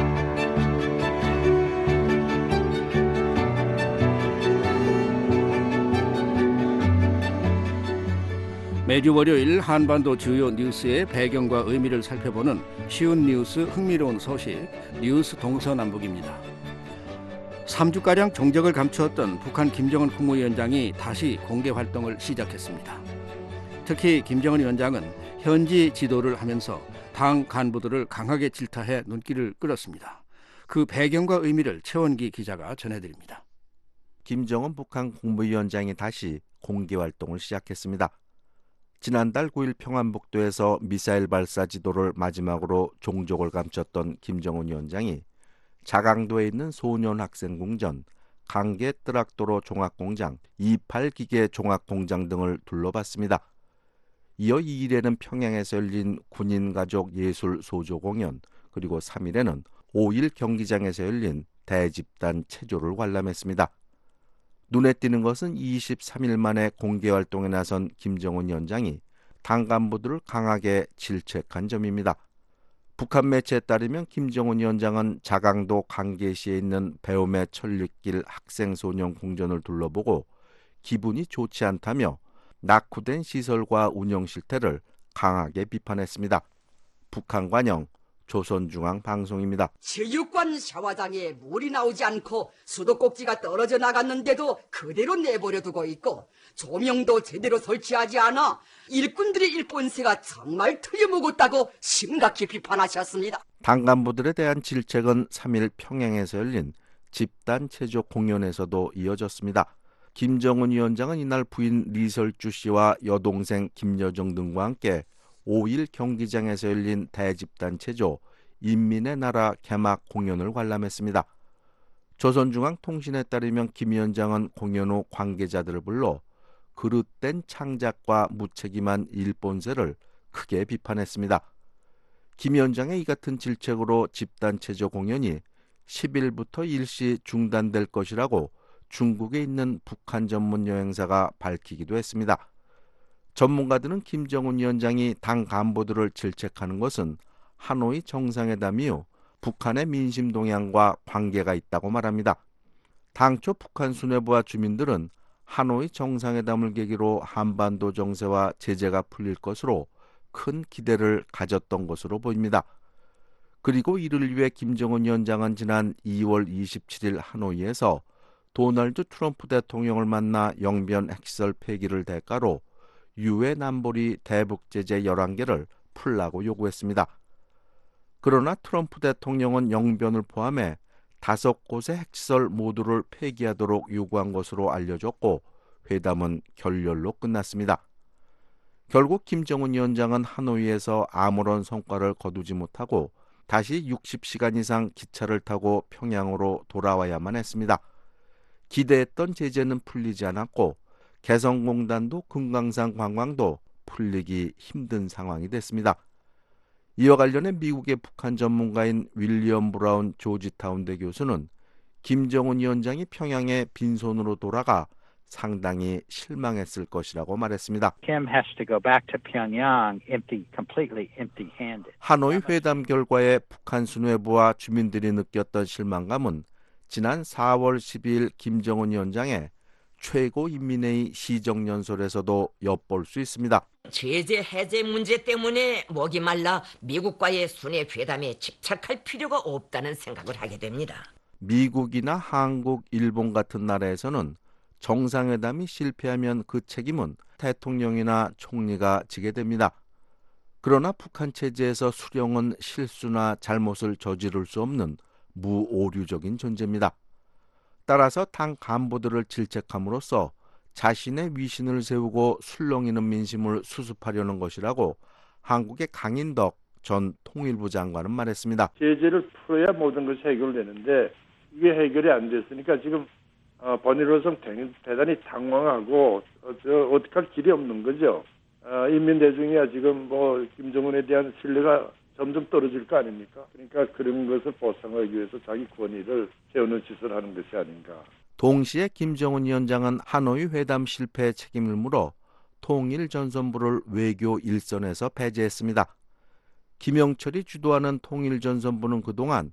매주 월요일 한반도 주요 뉴스의 배경과 의미를 살펴보는 쉬운 뉴스 흥미로운 소식 뉴스 동서남북입니다. 삼 주가량 정적을 감추었던 북한 김정은 국무위원장이 다시 공개 활동을 시작했습니다. 특히 김정은 위원장은 현지 지도를 하면서 당 간부들을 강하게 질타해 눈길을 끌었습니다. 그 배경과 의미를 최원기 기자가 전해드립니다. 김정은 북한 국무위원장이 다시 공개 활동을 시작했습니다. 지난달 구 일 평안북도에서 미사일 발사 지도를 마지막으로 종족을 감췄던 김정은 위원장이 자강도에 있는 소년학생궁전, 강계 뜨락도로 종합공장, 이십팔 기계 종합공장 등을 둘러봤습니다. 이어 이 일에는 평양에서 열린 군인가족 예술 소조 공연, 그리고 삼 일에는 오 일 경기장에서 열린 대집단 체조를 관람했습니다. 눈에 띄는 것은 이십삼 일 만에 공개 활동에 나선 김정은 위원장이 당 간부들을 강하게 질책한 점입니다. 북한 매체에 따르면 김정은 위원장은 자강도 강계시에 있는 배움의 천리길 학생소년 궁전을 둘러보고 기분이 좋지 않다며 낙후된 시설과 운영 실태를 강하게 비판했습니다. 북한 관영 조선중앙방송입니다. 체육관 샤워장에 물이 나오지 않고 수도꼭지가 떨어져 나갔는데도 그대로 내버려 두고 있고 조명도 제대로 설치하지 않아 일꾼들의 일본세가 정말 틀려먹었다고 심각히 비판하셨습니다. 당 간부들에 대한 질책은 삼 일 평양에서 열린 집단 체조 공연에서도 이어졌습니다. 김정은 위원장은 이날 부인 리설주 씨와 여동생 김여정 등과 함께 오 일 경기장에서 열린 대집단 체조 인민의 나라 개막 공연을 관람했습니다. 조선중앙통신에 따르면 김 위원장은 공연 후 관계자들을 불러 그릇된 창작과 무책임한 일본세를 크게 비판했습니다. 김 위원장의 이 같은 질책으로 집단 체조 공연이 십 일부터 일시 중단될 것이라고 중국에 있는 북한 전문 여행사가 밝히기도 했습니다. 전문가들은 김정은 위원장이 당 간부들을 질책하는 것은 하노이 정상회담 이후 북한의 민심 동향과 관계가 있다고 말합니다. 당초 북한 수뇌부와 주민들은 하노이 정상회담을 계기로 한반도 정세와 제재가 풀릴 것으로 큰 기대를 가졌던 것으로 보입니다. 그리고 이를 위해 김정은 위원장은 지난 이월 이십칠일 하노이에서 도널드 트럼프 대통령을 만나 영변 핵시설 폐기를 대가로 유해 남불이 대북 제재 열한 개를 풀라고 요구했습니다. 그러나 트럼프 대통령은 영변을 포함해 다섯 곳의 핵시설 모두를 폐기하도록 요구한 것으로 알려졌고 회담은 결렬로 끝났습니다. 결국 김정은 위원장은 하노이에서 아무런 성과를 거두지 못하고 다시 육십 시간 이상 기차를 타고 평양으로 돌아와야만 했습니다. 기대했던 제재는 풀리지 않았고 개성공단도 금강산 관광도 풀리기 힘든 상황이 됐습니다. 이와 관련해 미국의 북한 전문가인 윌리엄 브라운 조지타운대 교수는 김정은 위원장이 평양에 빈손으로 돌아가 상당히 실망했을 것이라고 말했습니다. Kim has to go back to Pyongyang empty, completely empty-handed. 하노이 회담 결과에 북한 수뇌부와 주민들이 느꼈던 실망감은 지난 사월 십이일 김정은 위원장의 최고인민회의 시정연설에서도 엿볼 수 있습니다. 제재 해제 문제 때문에 목이 말라 미국과의 순회 회담에 집착할 필요가 없다는 생각을 하게 됩니다. 미국이나 한국, 일본 같은 나라에서는 정상회담이 실패하면 그 책임은 대통령이나 총리가 지게 됩니다. 그러나 북한 체제에서 수령은 실수나 잘못을 저지를 수 없는 무오류적인 존재입니다. 따라서 당 간부들을 질책함으로써 자신의 위신을 세우고 술렁이는 민심을 수습하려는 것이라고 한국의 강인덕 전 통일부 장관은 말했습니다. 제재를 풀어야 모든 것이 해결되는데 이게 해결이 안 됐으니까 지금 어, 번일로서 대단히 당황하고 어, 저 어떻게 할 길이 없는 거죠. 어, 인민대중이야 지금 뭐 김정은에 대한 신뢰가 점점 떨어질 거 아닙니까? 그러니까 그런 것을 보상하기 위해서 자기 권위를 세우는 짓을 하는 것이 아닌가. 동시에 김정은 위원장은 하노이 회담 실패의 책임을 물어 통일전선부를 외교 일선에서 배제했습니다. 김영철이 주도하는 통일전선부는 그동안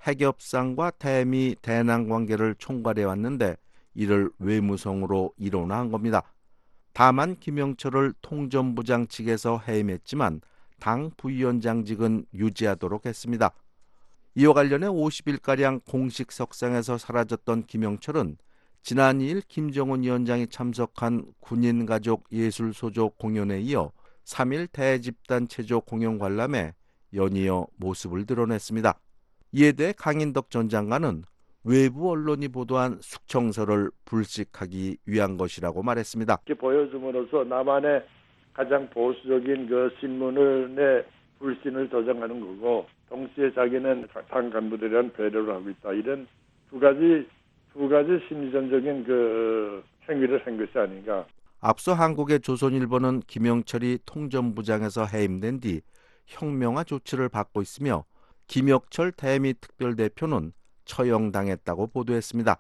핵협상과 대미 대남 관계를 총괄해 왔는데 이를 외무성으로 일원화한 겁니다. 다만 김영철을 통전부장 측에서 해임했지만 당 부위원장직은 유지하도록 했습니다. 이와 관련해 오십 일가량 공식 석상에서 사라졌던 김영철은 지난 이일 김정은 위원장이 참석한 군인가족 예술소조 공연에 이어 삼 일 대집단 체조 공연 관람에 연이어 모습을 드러냈습니다. 이에 대해 강인덕 전 장관은 외부 언론이 보도한 숙청서를 불식하기 위한 것이라고 말했습니다. 이렇게 보여줌으로써 남한의 가장 보수적인 그 신문을 내 불신을 조장하는 거고 동시에 자기는 당 간부들에 대한 배려를 하고 있다. 이런 두 가지 두 가지 심리전적인 그 행위를 한 것이 아닌가. 앞서 한국의 조선일보는 김영철이 통전부장에서 해임된 뒤 형명화 조치를 받고 있으며 김혁철 대미 특별대표는 처형당했다고 보도했습니다.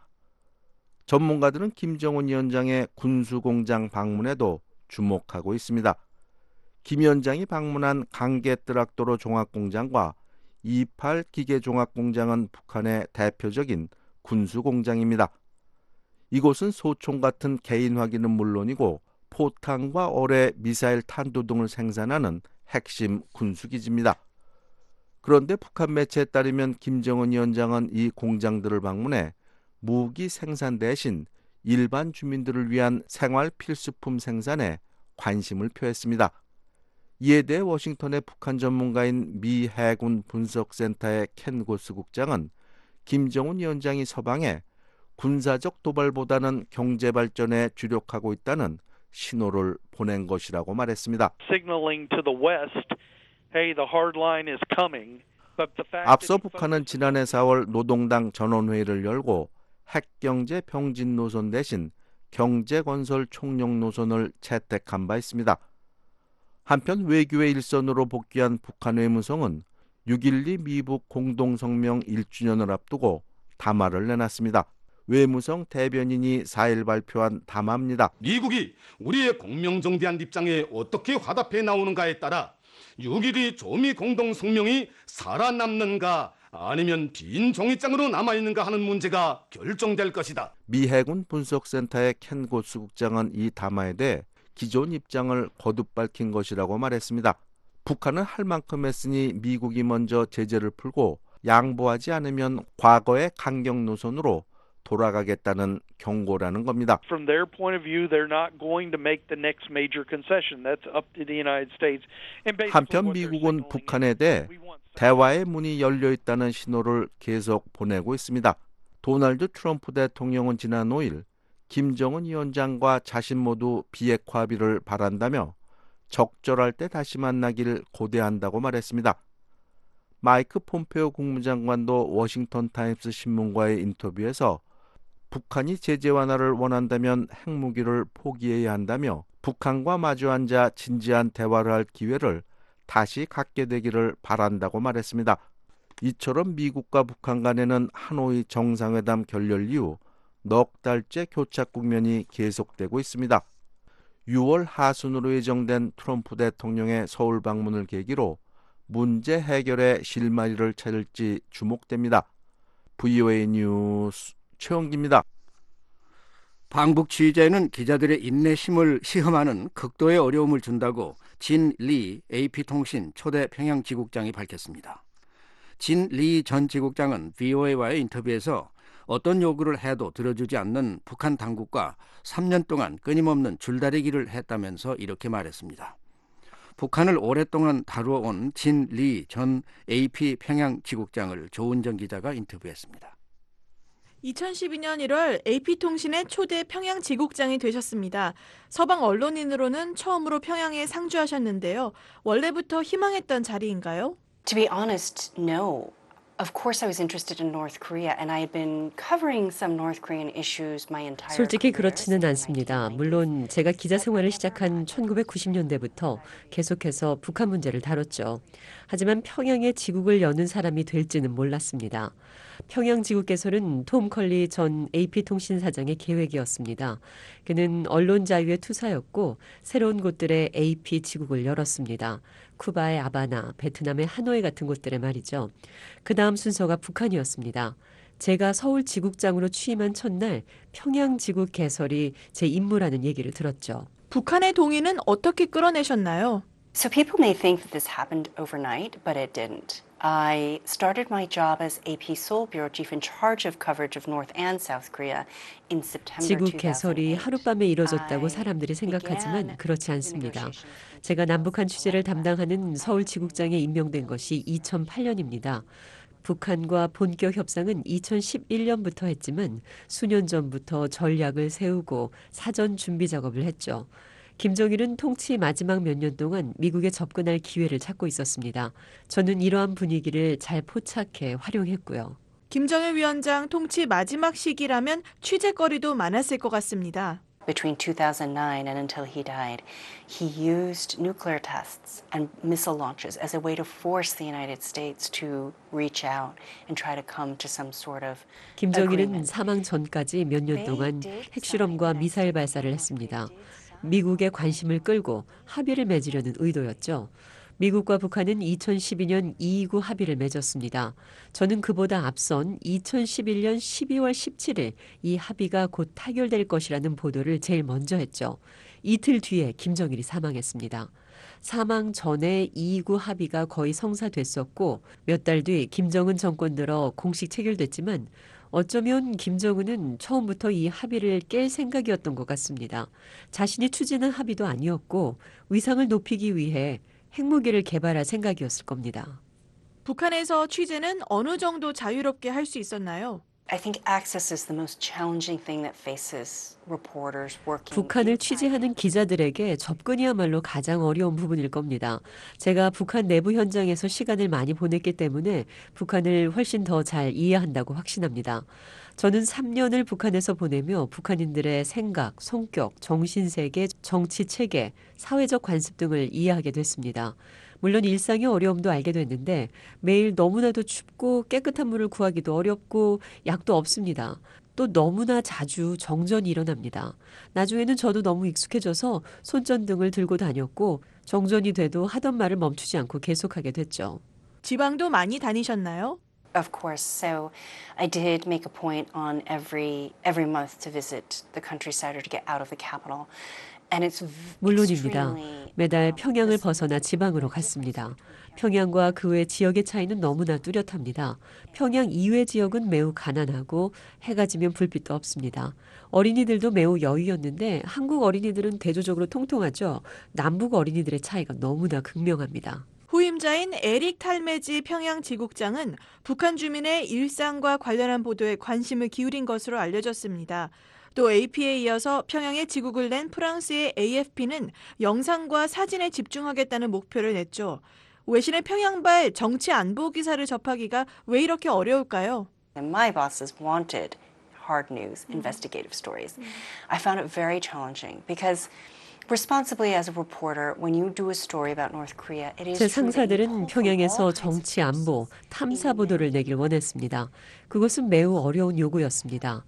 전문가들은 김정은 위원장의 군수공장 방문에도 주목하고 있습니다. 김 위원장이 방문한 강계뜨락도로 종합공장과 이팔 기계종합공장은 북한의 대표적인 군수공장입니다. 이곳은 소총 같은 개인 화기는 물론이고 포탄과 어뢰, 미사일 탄두 등을 생산하는 핵심 군수기지입니다. 그런데 북한 매체에 따르면 김정은 위원장은 이 공장들을 방문해 무기 생산 대신 일반 주민들을 위한 생활 필수품 생산에 관심을 표했습니다. 이에 대해 워싱턴의 북한 전문가인 미 해군 분석센터의 켄 고스 국장은 김정은 위원장이 서방에 군사적 도발보다는 경제 발전에 주력하고 있다는 신호를 보낸 것이라고 말했습니다. Signaling to the West, hey, the hard line is coming. But the fact 앞서 북한은 지난해 사월 노동당 전원회의를 열고 핵경제 병진 노선 대신 경제건설 총력 노선을 채택한 바 있습니다. 한편 외교의 일선으로 복귀한 북한 외무성은 육 일이 미북 공동성명 일 주년을 앞두고 담화를 내놨습니다. 외무성 대변인이 사 일 발표한 담화입니다. 미국이 우리의 공명정대한 입장에 어떻게 화답해 나오는가에 따라 육 일이 조미 공동성명이 살아남는가 아니면 빈 종이장으로 남아있는가 하는 문제가 결정될 것이다. 미 해군 분석센터의 켄 고스 국장은 이 담화에 대해 기존 입장을 거듭 밝힌 것이라고 말했습니다. 북한은 할 만큼 했으니 미국이 먼저 제재를 풀고 양보하지 않으면 과거의 강경 노선으로 돌아가겠다는 경고라는 겁니다. From their point of view, they're not going to make the next major concession. That's up to the United States. And basically 한편 what they're 미국은 북한에 대해 대화의 문이 열려 있다는 신호를 계속 보내고 있습니다. 도널드 트럼프 대통령은 지난 오 일 김정은 위원장과 자신 모두 비핵화 합의를 바란다며 적절할 때 다시 만나길 고대한다고 말했습니다. 마이크 폼페오 국무장관도 워싱턴 타임스 신문과의 인터뷰에서 북한이 제재 완화를 원한다면 핵무기를 포기해야 한다며 북한과 마주 앉아 진지한 대화를 할 기회를 다시 갖게 되기를 바란다고 말했습니다. 이처럼 미국과 북한 간에는 하노이 정상회담 결렬 이후 넉 달째 교착 국면이 계속되고 있습니다. 유월 하순으로 예정된 트럼프 대통령의 서울 방문을 계기로 문제 해결의 실마리를 찾을지 주목됩니다. 브이오에이 뉴스 최영기입니다. 방북 취재는 기자들의 인내심을 시험하는 극도의 어려움을 준다고 진 리 에이피통신 초대 평양 지국장이 밝혔습니다. 진 리 전 지국장은 브이오에이와의 인터뷰에서 어떤 요구를 해도 들어주지 않는 북한 당국과 삼 년 동안 끊임없는 줄다리기를 했다면서 이렇게 말했습니다. 북한을 오랫동안 다루어 온 진 리 전 에이피 평양 지국장을 조은정 기자가 인터뷰했습니다. 이천십이 년 일월 에이피통신의 초대 평양 지국장이 되셨습니다. 서방 언론인으로는 처음으로 평양에 상주하셨는데요. 원래부터 희망했던 자리인가요? To be honest, no. Of course I was interested in North Korea and I had been covering some North Korean issues my entire 솔직히 그렇지는 않습니다. 물론 제가 기자 생활을 시작한 천구백구십 년대부터 계속해서 북한 문제를 다뤘죠. 하지만 평양에 지국을 여는 사람이 될지는 몰랐습니다. 평양 지국개설은 톰 컬리 전 에이피통신 사장의 계획이었습니다. 그는 언론 자유의 투사였고 새로운 곳들의 에이피 지국을 열었습니다. 쿠바의 아바나, 베트남의 하노이 같은 곳들에 말이죠. 그 다음 순서가 북한이었습니다. 제가 서울 지국장으로 취임한 첫날 평양 지국 개설이 제 임무라는 얘기를 들었죠. 북한의 동의는 어떻게 끌어내셨나요? So people may think that this happened overnight, but it didn't. I started my job as 에이피 Seoul Bureau Chief in charge of coverage of North and South Korea in September 지국 개설이 하룻밤에 이뤄졌다고 사람들이 생각하지만 그렇지 않습니다. 제가 남북한 취재를 담당하는 서울 지국장에 임명된 것이 이천팔 년입니다. 북한과 본격 협상은 이천십일 년부터 했지만 수년 전부터 전략을 세우고 사전 준비 작업을 했죠. 김정일은 통치 마지막 몇 년 동안 미국에 접근할 기회를 찾고 있었습니다. 저는 이러한 분위기를 잘 포착해 활용했고요. 김정일 위원장 통치 마지막 시기라면 취재거리도 많았을 것 같습니다. Between two thousand nine and until he died, he used nuclear tests and missile launches as a way to force the United States to reach out and try to come to some sort of 김정일은 사망 전까지 몇 년 동안 핵실험과 미사일 발사를 했습니다. 미국의 관심을 끌고 합의를 맺으려는 의도였죠. 미국과 북한은 이천십이 년 이이구 합의를 맺었습니다. 저는 그보다 앞선 이천십일 년 십이월 십칠일 이 합의가 곧 타결될 것이라는 보도를 제일 먼저 했죠. 이틀 뒤에 김정일이 사망했습니다. 사망 전에 이이구 합의가 거의 성사됐었고 몇 달 뒤 김정은 정권 들어 공식 체결됐지만 어쩌면 김정은은 처음부터 이 합의를 깰 생각이었던 것 같습니다. 자신이 추진한 합의도 아니었고 위상을 높이기 위해 핵무기를 개발할 생각이었을 겁니다. 북한에서 취재는 어느 정도 자유롭게 할 수 있었나요? I think access is the most challenging thing that faces reporters working. 북한을 취재하는 기자들에게 접근이야말로 가장 어려운 부분일 겁니다. 제가 북한 내부 현장에서 시간을 많이 보냈기 때문에 북한을 훨씬 더 잘 이해한다고 확신합니다. 저는 삼 년을 북한에서 보내며 북한인들의 생각, 성격, 정신세계, 정치 체계, 사회적 관습 등을 이해하게 됐습니다. 물론 일상의 어려움도 알게 됐는데 매일 너무나도 춥고 깨끗한 물을 구하기도 어렵고 약도 없습니다. 또 너무나 자주 정전이 일어납니다. 나중에는 저도 너무 익숙해져서 손전등을 들고 다녔고 정전이 돼도 하던 말을 멈추지 않고 계속하게 됐죠. 지방도 많이 다니셨나요? Of course. So I did make a point on every every month to visit the countryside or to get out of the capital. 물론입니다. 매달 평양을 벗어나 지방으로 갔습니다. 평양과 그 외 지역의 차이는 너무나 뚜렷합니다. 평양 이외 지역은 매우 가난하고 해가 지면 불빛도 없습니다. 어린이들도 매우 여유였는데 한국 어린이들은 대조적으로 통통하죠. 남북 어린이들의 차이가 너무나 극명합니다. 후임자인 에릭 탈메지 평양 지국장은 북한 주민의 일상과 관련한 보도에 관심을 기울인 것으로 알려졌습니다. 또 에이피에 이어서 평양에 지국을 낸 프랑스의 에이에프피는 영상과 사진에 집중하겠다는 목표를 냈죠. 외신의 평양발 정치 안보 기사를 접하기가 왜 이렇게 어려울까요? My bosses wanted hard news, investigative stories. I found it very challenging because responsibly as a reporter, when you do a story about North Korea, it is 제 상사들은 평양에서 정치 안보, 탐사 보도를 내길 원했습니다. 그것은 매우 어려운 요구였습니다.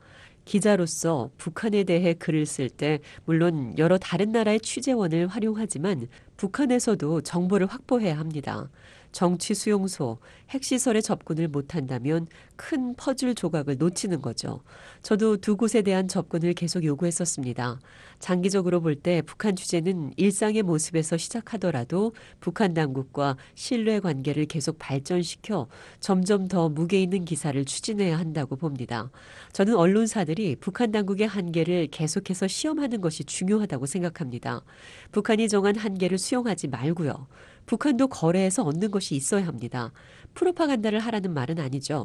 기자로서 북한에 대해 글을 쓸 때 물론 여러 다른 나라의 취재원을 활용하지만 북한에서도 정보를 확보해야 합니다. 정치 수용소, 핵시설에 접근을 못한다면 큰 퍼즐 조각을 놓치는 거죠. 저도 두 곳에 대한 접근을 계속 요구했었습니다. 장기적으로 볼 때 북한 취재는 일상의 모습에서 시작하더라도 북한 당국과 신뢰 관계를 계속 발전시켜 점점 더 무게 있는 기사를 추진해야 한다고 봅니다. 저는 언론사들이 북한 당국의 한계를 계속해서 시험하는 것이 중요하다고 생각합니다. 북한이 정한 한계를 수용하지 말고요. 북한도 거래해서 얻는 것이 있어야 합니다. 프로파간다를 하라는 말은 아니죠.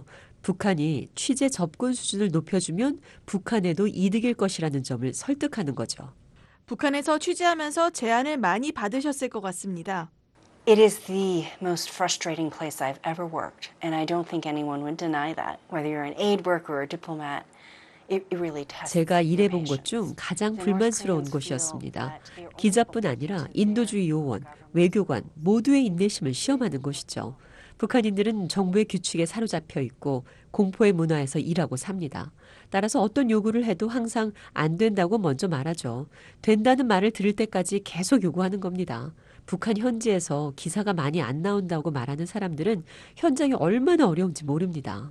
북한이 취재 접근 수준을 높여주면 북한에도 이득일 것이라는 점을 설득하는 거죠. 북한에서 취재하면서 제안을 많이 받으셨을 것 같습니다. It is the most frustrating place I've ever worked, and I don't think anyone would deny that. Whether you're an aid worker or a diplomat, it, it really tests. 제가 일해본 곳 중 가장 불만스러운 곳이었습니다. 기자뿐 아니라 인도주의 요원, 외교관 모두의 인내심을 시험하는 곳이죠. 북한인들은 정부의 규칙에 사로잡혀 있고 공포의 문화에서 일하고 삽니다. 따라서 어떤 요구를 해도 항상 안 된다고 먼저 말하죠. 된다는 말을 들을 때까지 계속 요구하는 겁니다. 북한 현지에서 기사가 많이 안 나온다고 말하는 사람들은 현장이 얼마나 어려운지 모릅니다.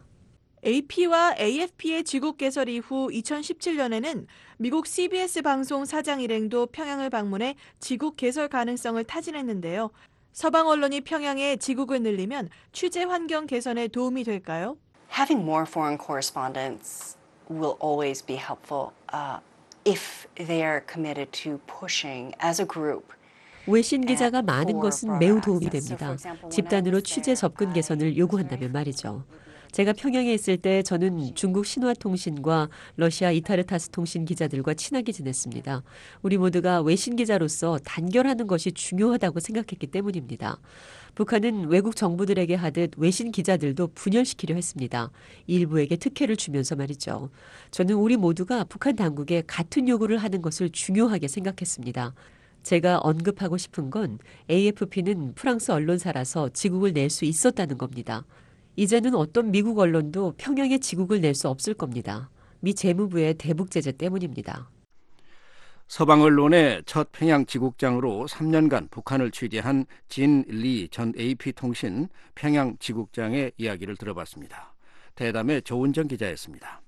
에이피와 에이에프피의 지국 개설 이후 이천십칠 년에는 미국 씨비에스 방송 사장 일행도 평양을 방문해 지국 개설 가능성을 타진했는데요. 서방 언론이 평양에 지국을 늘리면 취재 환경 개선에 도움이 될까요? Having more foreign correspondents will always be helpful uh, if they are committed to pushing as a group. 외신 기자가 많은 것은 매우 도움이 됩니다. 집단으로 취재 접근 개선을 요구한다면 말이죠. 제가 평양에 있을 때 저는 중국 신화통신과 러시아 이타르타스 통신 기자들과 친하게 지냈습니다. 우리 모두가 외신 기자로서 단결하는 것이 중요하다고 생각했기 때문입니다. 북한은 외국 정부들에게 하듯 외신 기자들도 분열시키려 했습니다. 일부에게 특혜를 주면서 말이죠. 저는 우리 모두가 북한 당국에 같은 요구를 하는 것을 중요하게 생각했습니다. 제가 언급하고 싶은 건 에이에프피는 프랑스 언론사라서 지국을 낼 수 있었다는 겁니다. 이제는 어떤 미국 언론도 평양에 지국을 낼 수 없을 겁니다. 미 재무부의 대북 제재 때문입니다. 서방 언론의 첫 평양 지국장으로 삼 년간 북한을 취재한 진 리 전 에이피 통신 평양 지국장의 이야기를 들어봤습니다. 대담의 조은정 기자였습니다.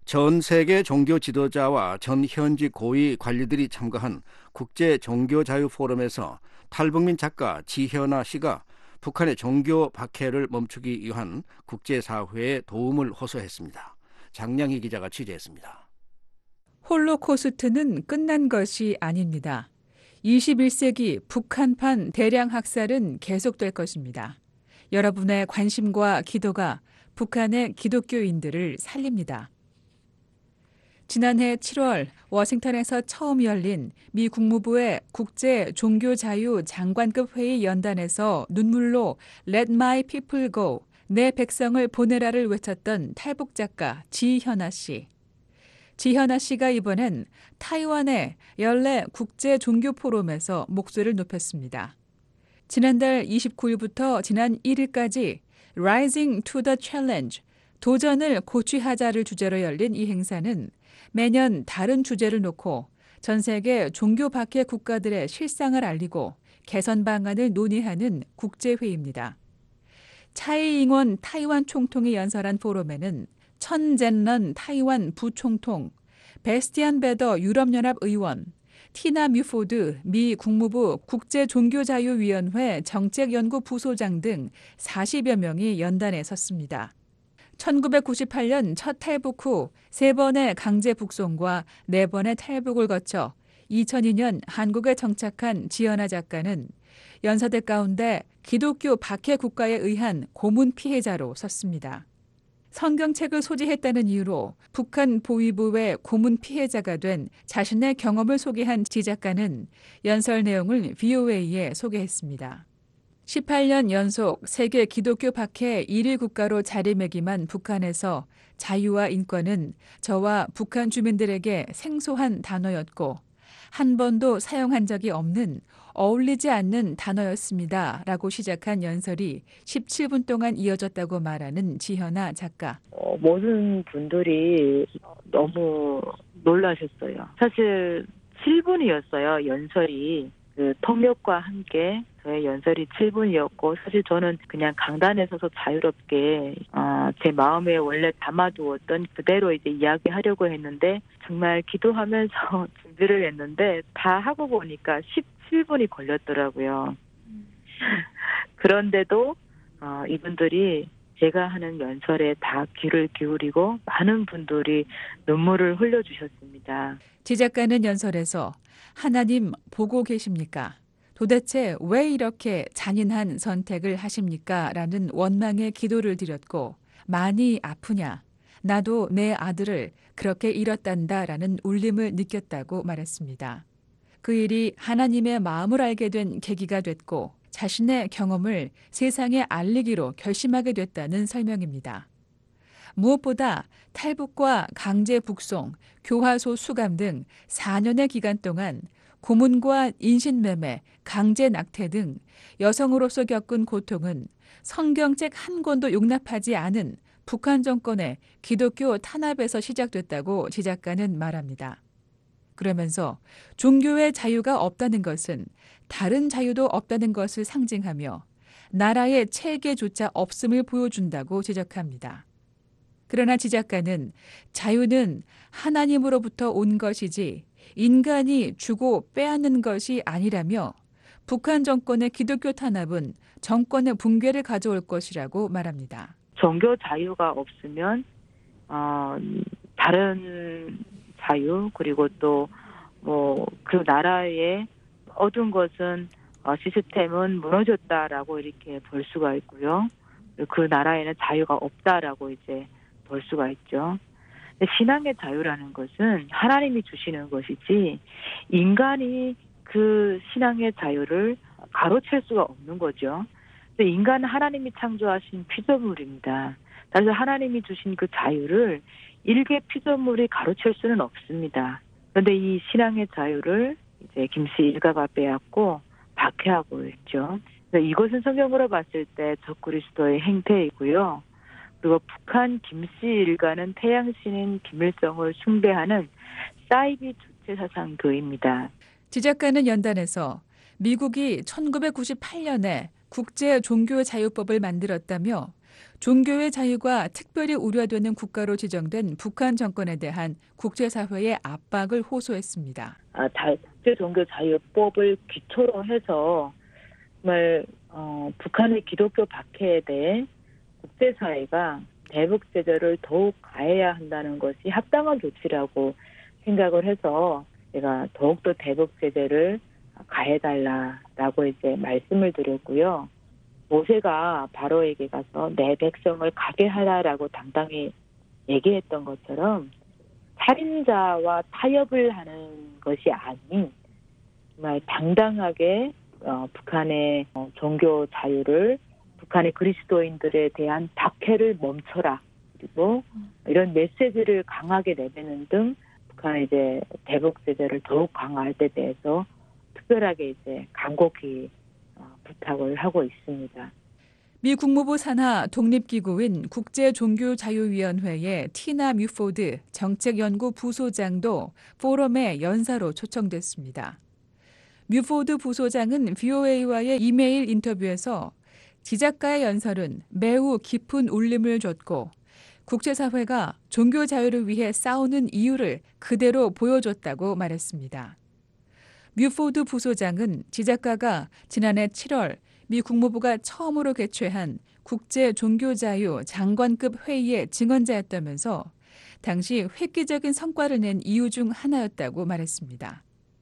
전 세계 종교 지도자와 전 현지 고위 관리들이 참가한 국제 종교 자유 포럼에서 탈북민 작가 지현아 씨가 북한의 종교 박해를 멈추기 위한 국제사회의 도움을 호소했습니다. 장량희 기자가 취재했습니다. 홀로코스트는 끝난 것이 아닙니다. 이십일 세기 북한판 대량 학살은 계속될 것입니다. 여러분의 관심과 기도가 북한의 기독교인들을 살립니다. 지난해 칠월 워싱턴에서 처음 열린 미 국무부의 국제 종교자유 장관급 회의 연단에서 눈물로 Let my people go, 내 백성을 보내라를 외쳤던 탈북 작가 지현아 씨. 지현아 씨가 이번엔 타이완의 연례 국제 종교 포럼에서 목소리를 높였습니다. 지난달 이십구일부터 지난 일일까지 Rising to the Challenge, 도전을 고취하자를 주제로 열린 이 행사는 매년 다른 주제를 놓고 전 세계 종교 박해 국가들의 실상을 알리고 개선 방안을 논의하는 국제회의입니다. 차이잉원 타이완 총통이 연설한 포럼에는 천젠런 타이완 부총통, 베스티안 베더 유럽연합 의원, 티나 뮤포드 미 국무부 국제종교자유위원회 정책연구부소장 등 사십여 명이 연단에 섰습니다. 천구백구십팔 년 첫 탈북 후 세 번의 강제 북송과 네 번의 탈북을 거쳐 이천이 년 한국에 정착한 지현아 작가는 연사들 가운데 기독교 박해 국가에 의한 고문 피해자로 섰습니다. 성경책을 소지했다는 이유로 북한 보위부의 고문 피해자가 된 자신의 경험을 소개한 지 작가는 연설 내용을 브이오에이에 소개했습니다. 십팔 년 연속 세계 기독교 박해 일 위 국가로 자리매김한 북한에서 자유와 인권은 저와 북한 주민들에게 생소한 단어였고 한 번도 사용한 적이 없는 어울리지 않는 단어였습니다. 라고 시작한 연설이 십칠 분 동안 이어졌다고 말하는 지현아 작가. 어, 모든 분들이 너무 놀라셨어요. 사실 칠 분이었어요, 연설이. 그 통역과 함께 저의 연설이 칠 분이었고 사실 저는 그냥 강단에 서서 자유롭게 어, 제 마음에 원래 담아두었던 그대로 이제 이야기하려고 했는데 정말 기도하면서 준비를 했는데 다 하고 보니까 십칠 분이 걸렸더라고요. 그런데도 어, 이분들이 제가 하는 연설에 다 귀를 기울이고 많은 분들이 눈물을 흘려주셨습니다. 지 작가는 연설에서 하나님 보고 계십니까? 도대체 왜 이렇게 잔인한 선택을 하십니까? 라는 원망의 기도를 드렸고 많이 아프냐? 나도 내 아들을 그렇게 잃었단다 라는 울림을 느꼈다고 말했습니다. 그 일이 하나님의 마음을 알게 된 계기가 됐고 자신의 경험을 세상에 알리기로 결심하게 됐다는 설명입니다. 무엇보다 탈북과 강제 북송, 교화소 수감 등 사 년의 기간 동안 고문과 인신매매, 강제 낙태 등 여성으로서 겪은 고통은 성경책 한 권도 용납하지 않은 북한 정권의 기독교 탄압에서 시작됐다고 지 작가는 말합니다. 그러면서 종교의 자유가 없다는 것은 다른 자유도 없다는 것을 상징하며 나라의 체계조차 없음을 보여준다고 지적합니다. 그러나 지 작가는 자유는 하나님으로부터 온 것이지 인간이 주고 빼앗는 것이 아니라며 북한 정권의 기독교 탄압은 정권의 붕괴를 가져올 것이라고 말합니다. 종교 자유가 없으면 어, 다른 자유 그리고 또 뭐 그 나라의 어두운 것은 어, 시스템은 무너졌다라고 이렇게 볼 수가 있고요. 그 나라에는 자유가 없다라고 이제 볼 수가 있죠. 신앙의 자유라는 것은 하나님이 주시는 것이지 인간이 그 신앙의 자유를 가로챌 수가 없는 거죠. 인간은 하나님이 창조하신 피조물입니다. 그래서 하나님이 주신 그 자유를 일개 피조물이 가로챌 수는 없습니다. 그런데 이 신앙의 자유를 이제 김씨 일가가 빼앗고 박해하고 있죠. 그래서 이것은 성경으로 봤을 때 적그리스도의 행태이고요. 그리고 북한 김씨 일가는 태양신인 김일성을 숭배하는 사이비 주체 사상교입니다. 지 작가는 연단에서 미국이 천구백구십팔 년에 국제 종교 자유법을 만들었다며 종교의 자유가 특별히 우려되는 국가로 지정된 북한 정권에 대한 국제사회의 압박을 호소했습니다. 아, 국제종교자유법을 기초로 해서 정말 어, 북한의 기독교 박해에 대해 국제사회가 대북 제재를 더욱 가해야 한다는 것이 합당한 조치라고 생각을 해서 제가 더욱더 대북 제재를 가해달라라고 이제 말씀을 드렸고요. 모세가 바로에게 가서 내 백성을 가게 하라라고 당당히 얘기했던 것처럼 살인자와 타협을 하는 것이 아닌 정말 당당하게 어, 북한의 어, 종교 자유를 북한의 그리스도인들에 대한 박해를 멈춰라. 그리고 이런 메시지를 강하게 내뱉는 등 북한의 이제 대북 제재를 더욱 강화할 때 대해서 특별하게 이제 간곡히 어, 부탁을 하고 있습니다. 미 국무부 산하 독립기구인 국제종교자유위원회의 티나 뮤포드 정책연구 부소장도 포럼에 연사로 초청됐습니다. 뮤포드 부소장은 브이오에이와의 이메일 인터뷰에서 지작가의 연설은 매우 깊은 울림을 줬고 국제사회가 종교 자유를 위해 싸우는 이유를 그대로 보여줬다고 말했습니다. 뮤포드 부소장은 지작가가 지난해 칠월 미 국무부가 처음으로 개최한 국제종교자유 장관급 회의의 증언자였다면서 당시 획기적인 성과를 낸 이유 중 하나였다고 말했습니다.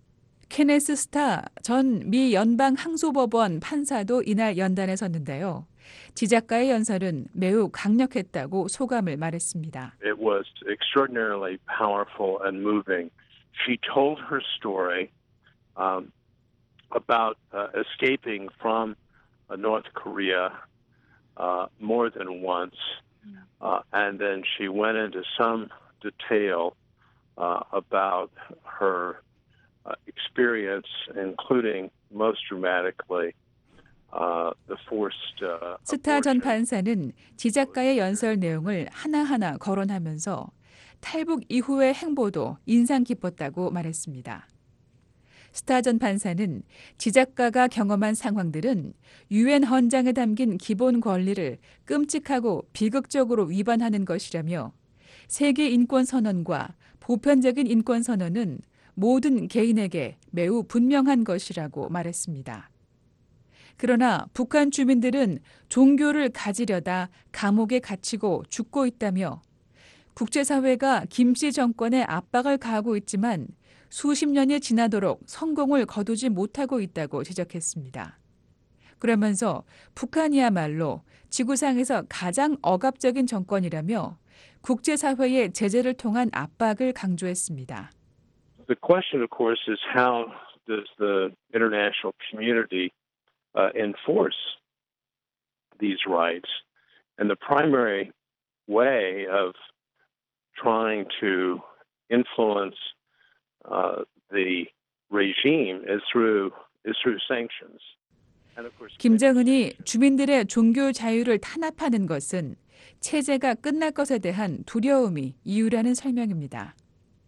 케네스 스타 전 미 연방 항소법원 판사도 이날 연단에 섰는데요. 지작가의 연설은 매우 강력했다고 소감을 말했습니다. It was extraordinarily powerful and moving. She told her story um, about uh, escaping from uh, North Korea uh, more than once, uh, and then she went into some detail uh, about her uh, experience, including most dramatically uh, the forced. Uh, 스타 전 판사는 지작가의 연설 내용을 하나하나 거론하면서 탈북 이후의 행보도 인상 깊었다고 말했습니다. 스타 전 판사는 지작가가 경험한 상황들은 유엔 헌장에 담긴 기본 권리를 끔찍하고 비극적으로 위반하는 것이라며 세계 인권 선언과 보편적인 인권 선언은 모든 개인에게 매우 분명한 것이라고 말했습니다. 그러나 북한 주민들은 종교를 가지려다 감옥에 갇히고 죽고 있다며 국제사회가 김씨 정권에 압박을 가하고 있지만 수십 년이 지나도록 성공을 거두지 못하고 있다고 지적했습니다. 그러면서 북한이야말로 지구상에서 가장 억압적인 정권이라며 국제사회의 제재를 통한 압박을 강조했습니다. The question, of course, is how does the international community uh, enforce these rights? And the primary way of trying to influence Uh, the regime is through is through sanctions. 김정은이 주민들의 종교 자유를 탄압하는 것은 체제가 끝날 것에 대한 두려움이 이유라는 설명입니다.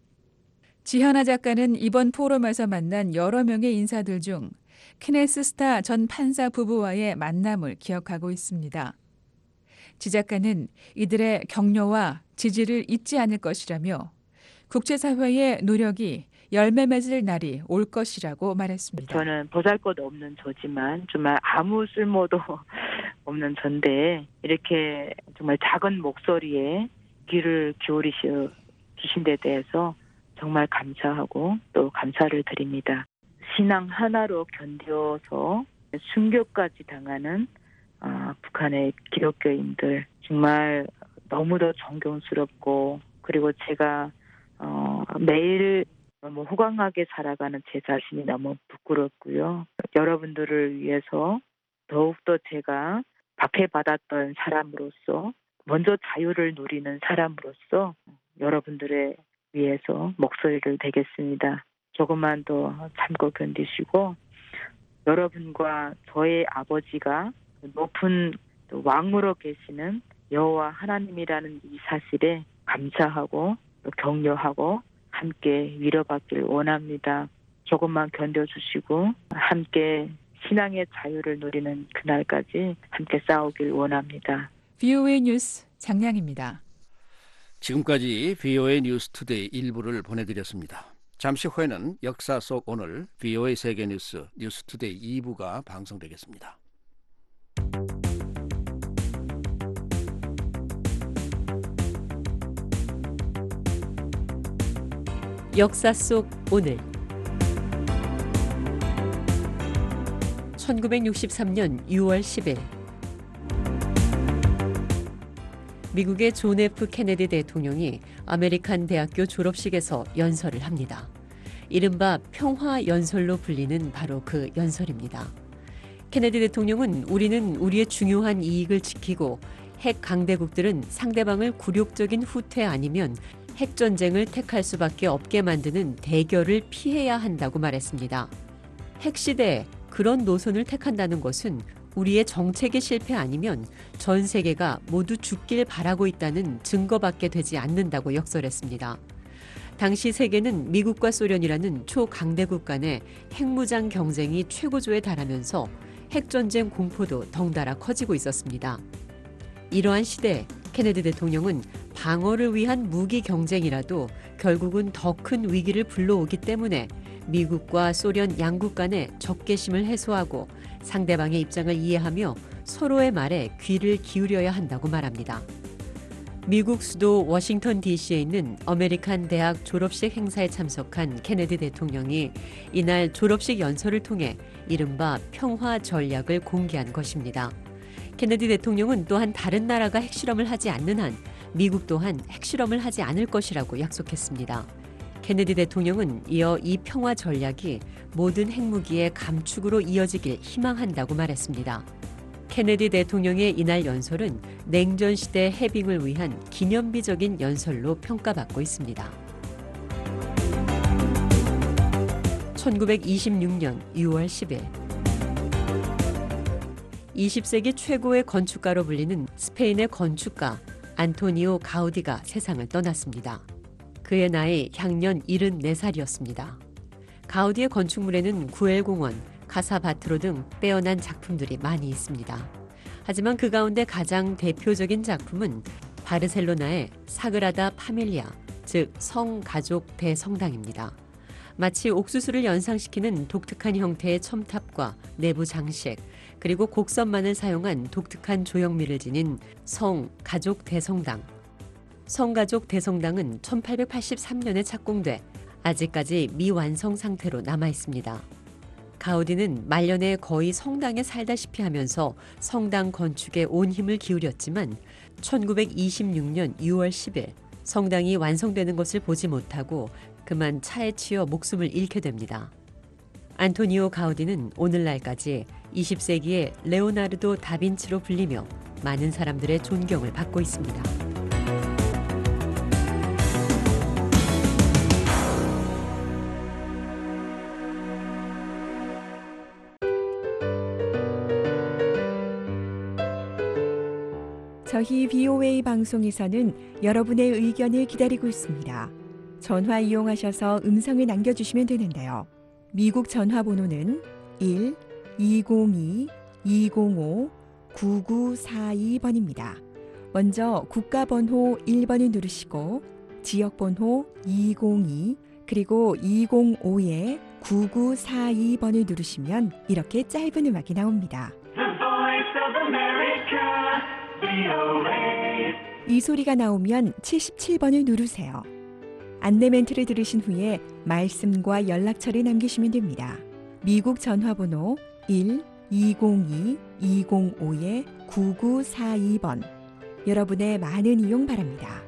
지현아 작가는 이번 포럼에서 만난 여러 명의 인사들 중 케네스 스타 전 판사 부부와의 만남을 기억하고 있습니다. 지 작가는 이들의 격려와 지지를 잊지 않을 것이라며 국제사회의 노력이 열매 맺을 날이 올 것이라고 말했습니다. 저는 보잘것없는 저지만 정말 아무 쓸모도 없는 전데 이렇게 정말 작은 목소리에 귀를 기울이시 주신 데 대해서 정말 감사하고 또 감사를 드립니다. 신앙 하나로 견뎌서 순교까지 당하는 어, 북한의 기독교인들 정말 너무도 존경스럽고 그리고 제가 어, 매일 너무 호강하게 살아가는 제 자신이 너무 부끄럽고요. 여러분들을 위해서 더욱더 제가 박해받았던 사람으로서 먼저 자유를 누리는 사람으로서 여러분들에 위해서 목소리를 내겠습니다. 조금만 더 참고 견디시고 여러분과 저의 아버지가 높은 왕으로 계시는 여호와 하나님이라는 이 사실에 감사하고 격려하고 함께 위로받길 원합니다. 조금만 견뎌주시고 함께 신앙의 자유를 누리는 그날까지 함께 싸우길 원합니다. 브이오에이 뉴스 장량입니다. 지금까지 브이오에이 뉴스 투데이 일부를 보내드렸습니다. 잠시 후에는 역사 속 오늘 브이오에이 세계뉴스 뉴스 투데이 이 부가 방송되겠습니다. 역사 속 오늘 천구백육십삼 년 유월 십일 미국의 존 에프 케네디 대통령이 아메리칸 대학교 졸업식에서 연설을 합니다. 이른바 평화연설로 불리는 바로 그 연설입니다. 케네디 대통령은 우리는 우리의 중요한 이익을 지키고 핵 강대국들은 상대방을 굴욕적인 후퇴 아니면 핵전쟁을 택할 수밖에 없게 만드는 대결을 피해야 한다고 말했습니다. 핵시대에 그런 노선을 택한다는 것은 우리의 정책의 실패 아니면 전 세계가 모두 죽길 바라고 있다는 증거밖에 되지 않는다고 역설했습니다. 당시 세계는 미국과 소련이라는 초강대국 간의 핵무장 경쟁이 최고조에 달하면서 핵전쟁 공포도 덩달아 커지고 있었습니다. 이러한 시대에 케네디 대통령은 방어를 위한 무기 경쟁이라도 결국은 더 큰 위기를 불러오기 때문에 미국과 소련 양국 간의 적개심을 해소하고 상대방의 입장을 이해하며 서로의 말에 귀를 기울여야 한다고 말합니다. 미국 수도 워싱턴 디씨에 있는 아메리칸 대학 졸업식 행사에 참석한 케네디 대통령이 이날 졸업식 연설을 통해 이른바 평화 전략을 공개한 것입니다. 케네디 대통령은 또한 다른 나라가 핵실험을 하지 않는 한 미국 또한 핵실험을 하지 않을 것이라고 약속했습니다. 케네디 대통령은 이어 이 평화 전략이 모든 핵무기의 감축으로 이어지길 희망한다고 말했습니다. 케네디 대통령의 이날 연설은 냉전 시대 해빙을 위한 기념비적인 연설로 평가받고 있습니다. 천구백이십육 년 유월 십일 이십 세기 최고의 건축가로 불리는 스페인의 건축가 안토니오 가우디가 세상을 떠났습니다. 그의 나이 향년 칠십사 살이었습니다. 가우디의 건축물에는 구엘공원, 카사바트로 등 빼어난 작품들이 많이 있습니다. 하지만 그 가운데 가장 대표적인 작품은 바르셀로나의 사그라다 파밀리아, 즉 성가족 대성당입니다. 마치 옥수수를 연상시키는 독특한 형태의 첨탑과 내부 장식, 그리고 곡선만을 사용한 독특한 조형미를 지닌 성가족 대성당. 성가족 대성당은 천팔백팔십삼 년에 착공돼 아직까지 미완성 상태로 남아 있습니다. 가우디는 말년에 거의 성당에 살다시피 하면서 성당 건축에 온 힘을 기울였지만 천구백이십육 년 유월 십일 성당이 완성되는 것을 보지 못하고 그만 차에 치여 목숨을 잃게 됩니다. 안토니오 가우디는 오늘날까지 이십 세기의 레오나르도 다빈치로 불리며 많은 사람들의 존경을 받고 있습니다. 저희 브이오에이 방송에서는 여러분의 의견을 기다리고 있습니다. 전화 이용하셔서 음성을 남겨주시면 되는데요. 미국 전화번호는 일 이공이 이공오 구구사이 번입니다. 먼저 국가번호 일 번을 누르시고 지역번호 이공이 그리고 이공오에 구구사이 번을 누르시면 이렇게 짧은 음악이 나옵니다. 이 소리가 나오면 칠십칠 번을 누르세요. 안내 멘트를 들으신 후에 말씀과 연락처를 남기시면 됩니다. 미국 전화번호 일 이공이 이공오에 구구사이 번. 여러분의 많은 이용 바랍니다.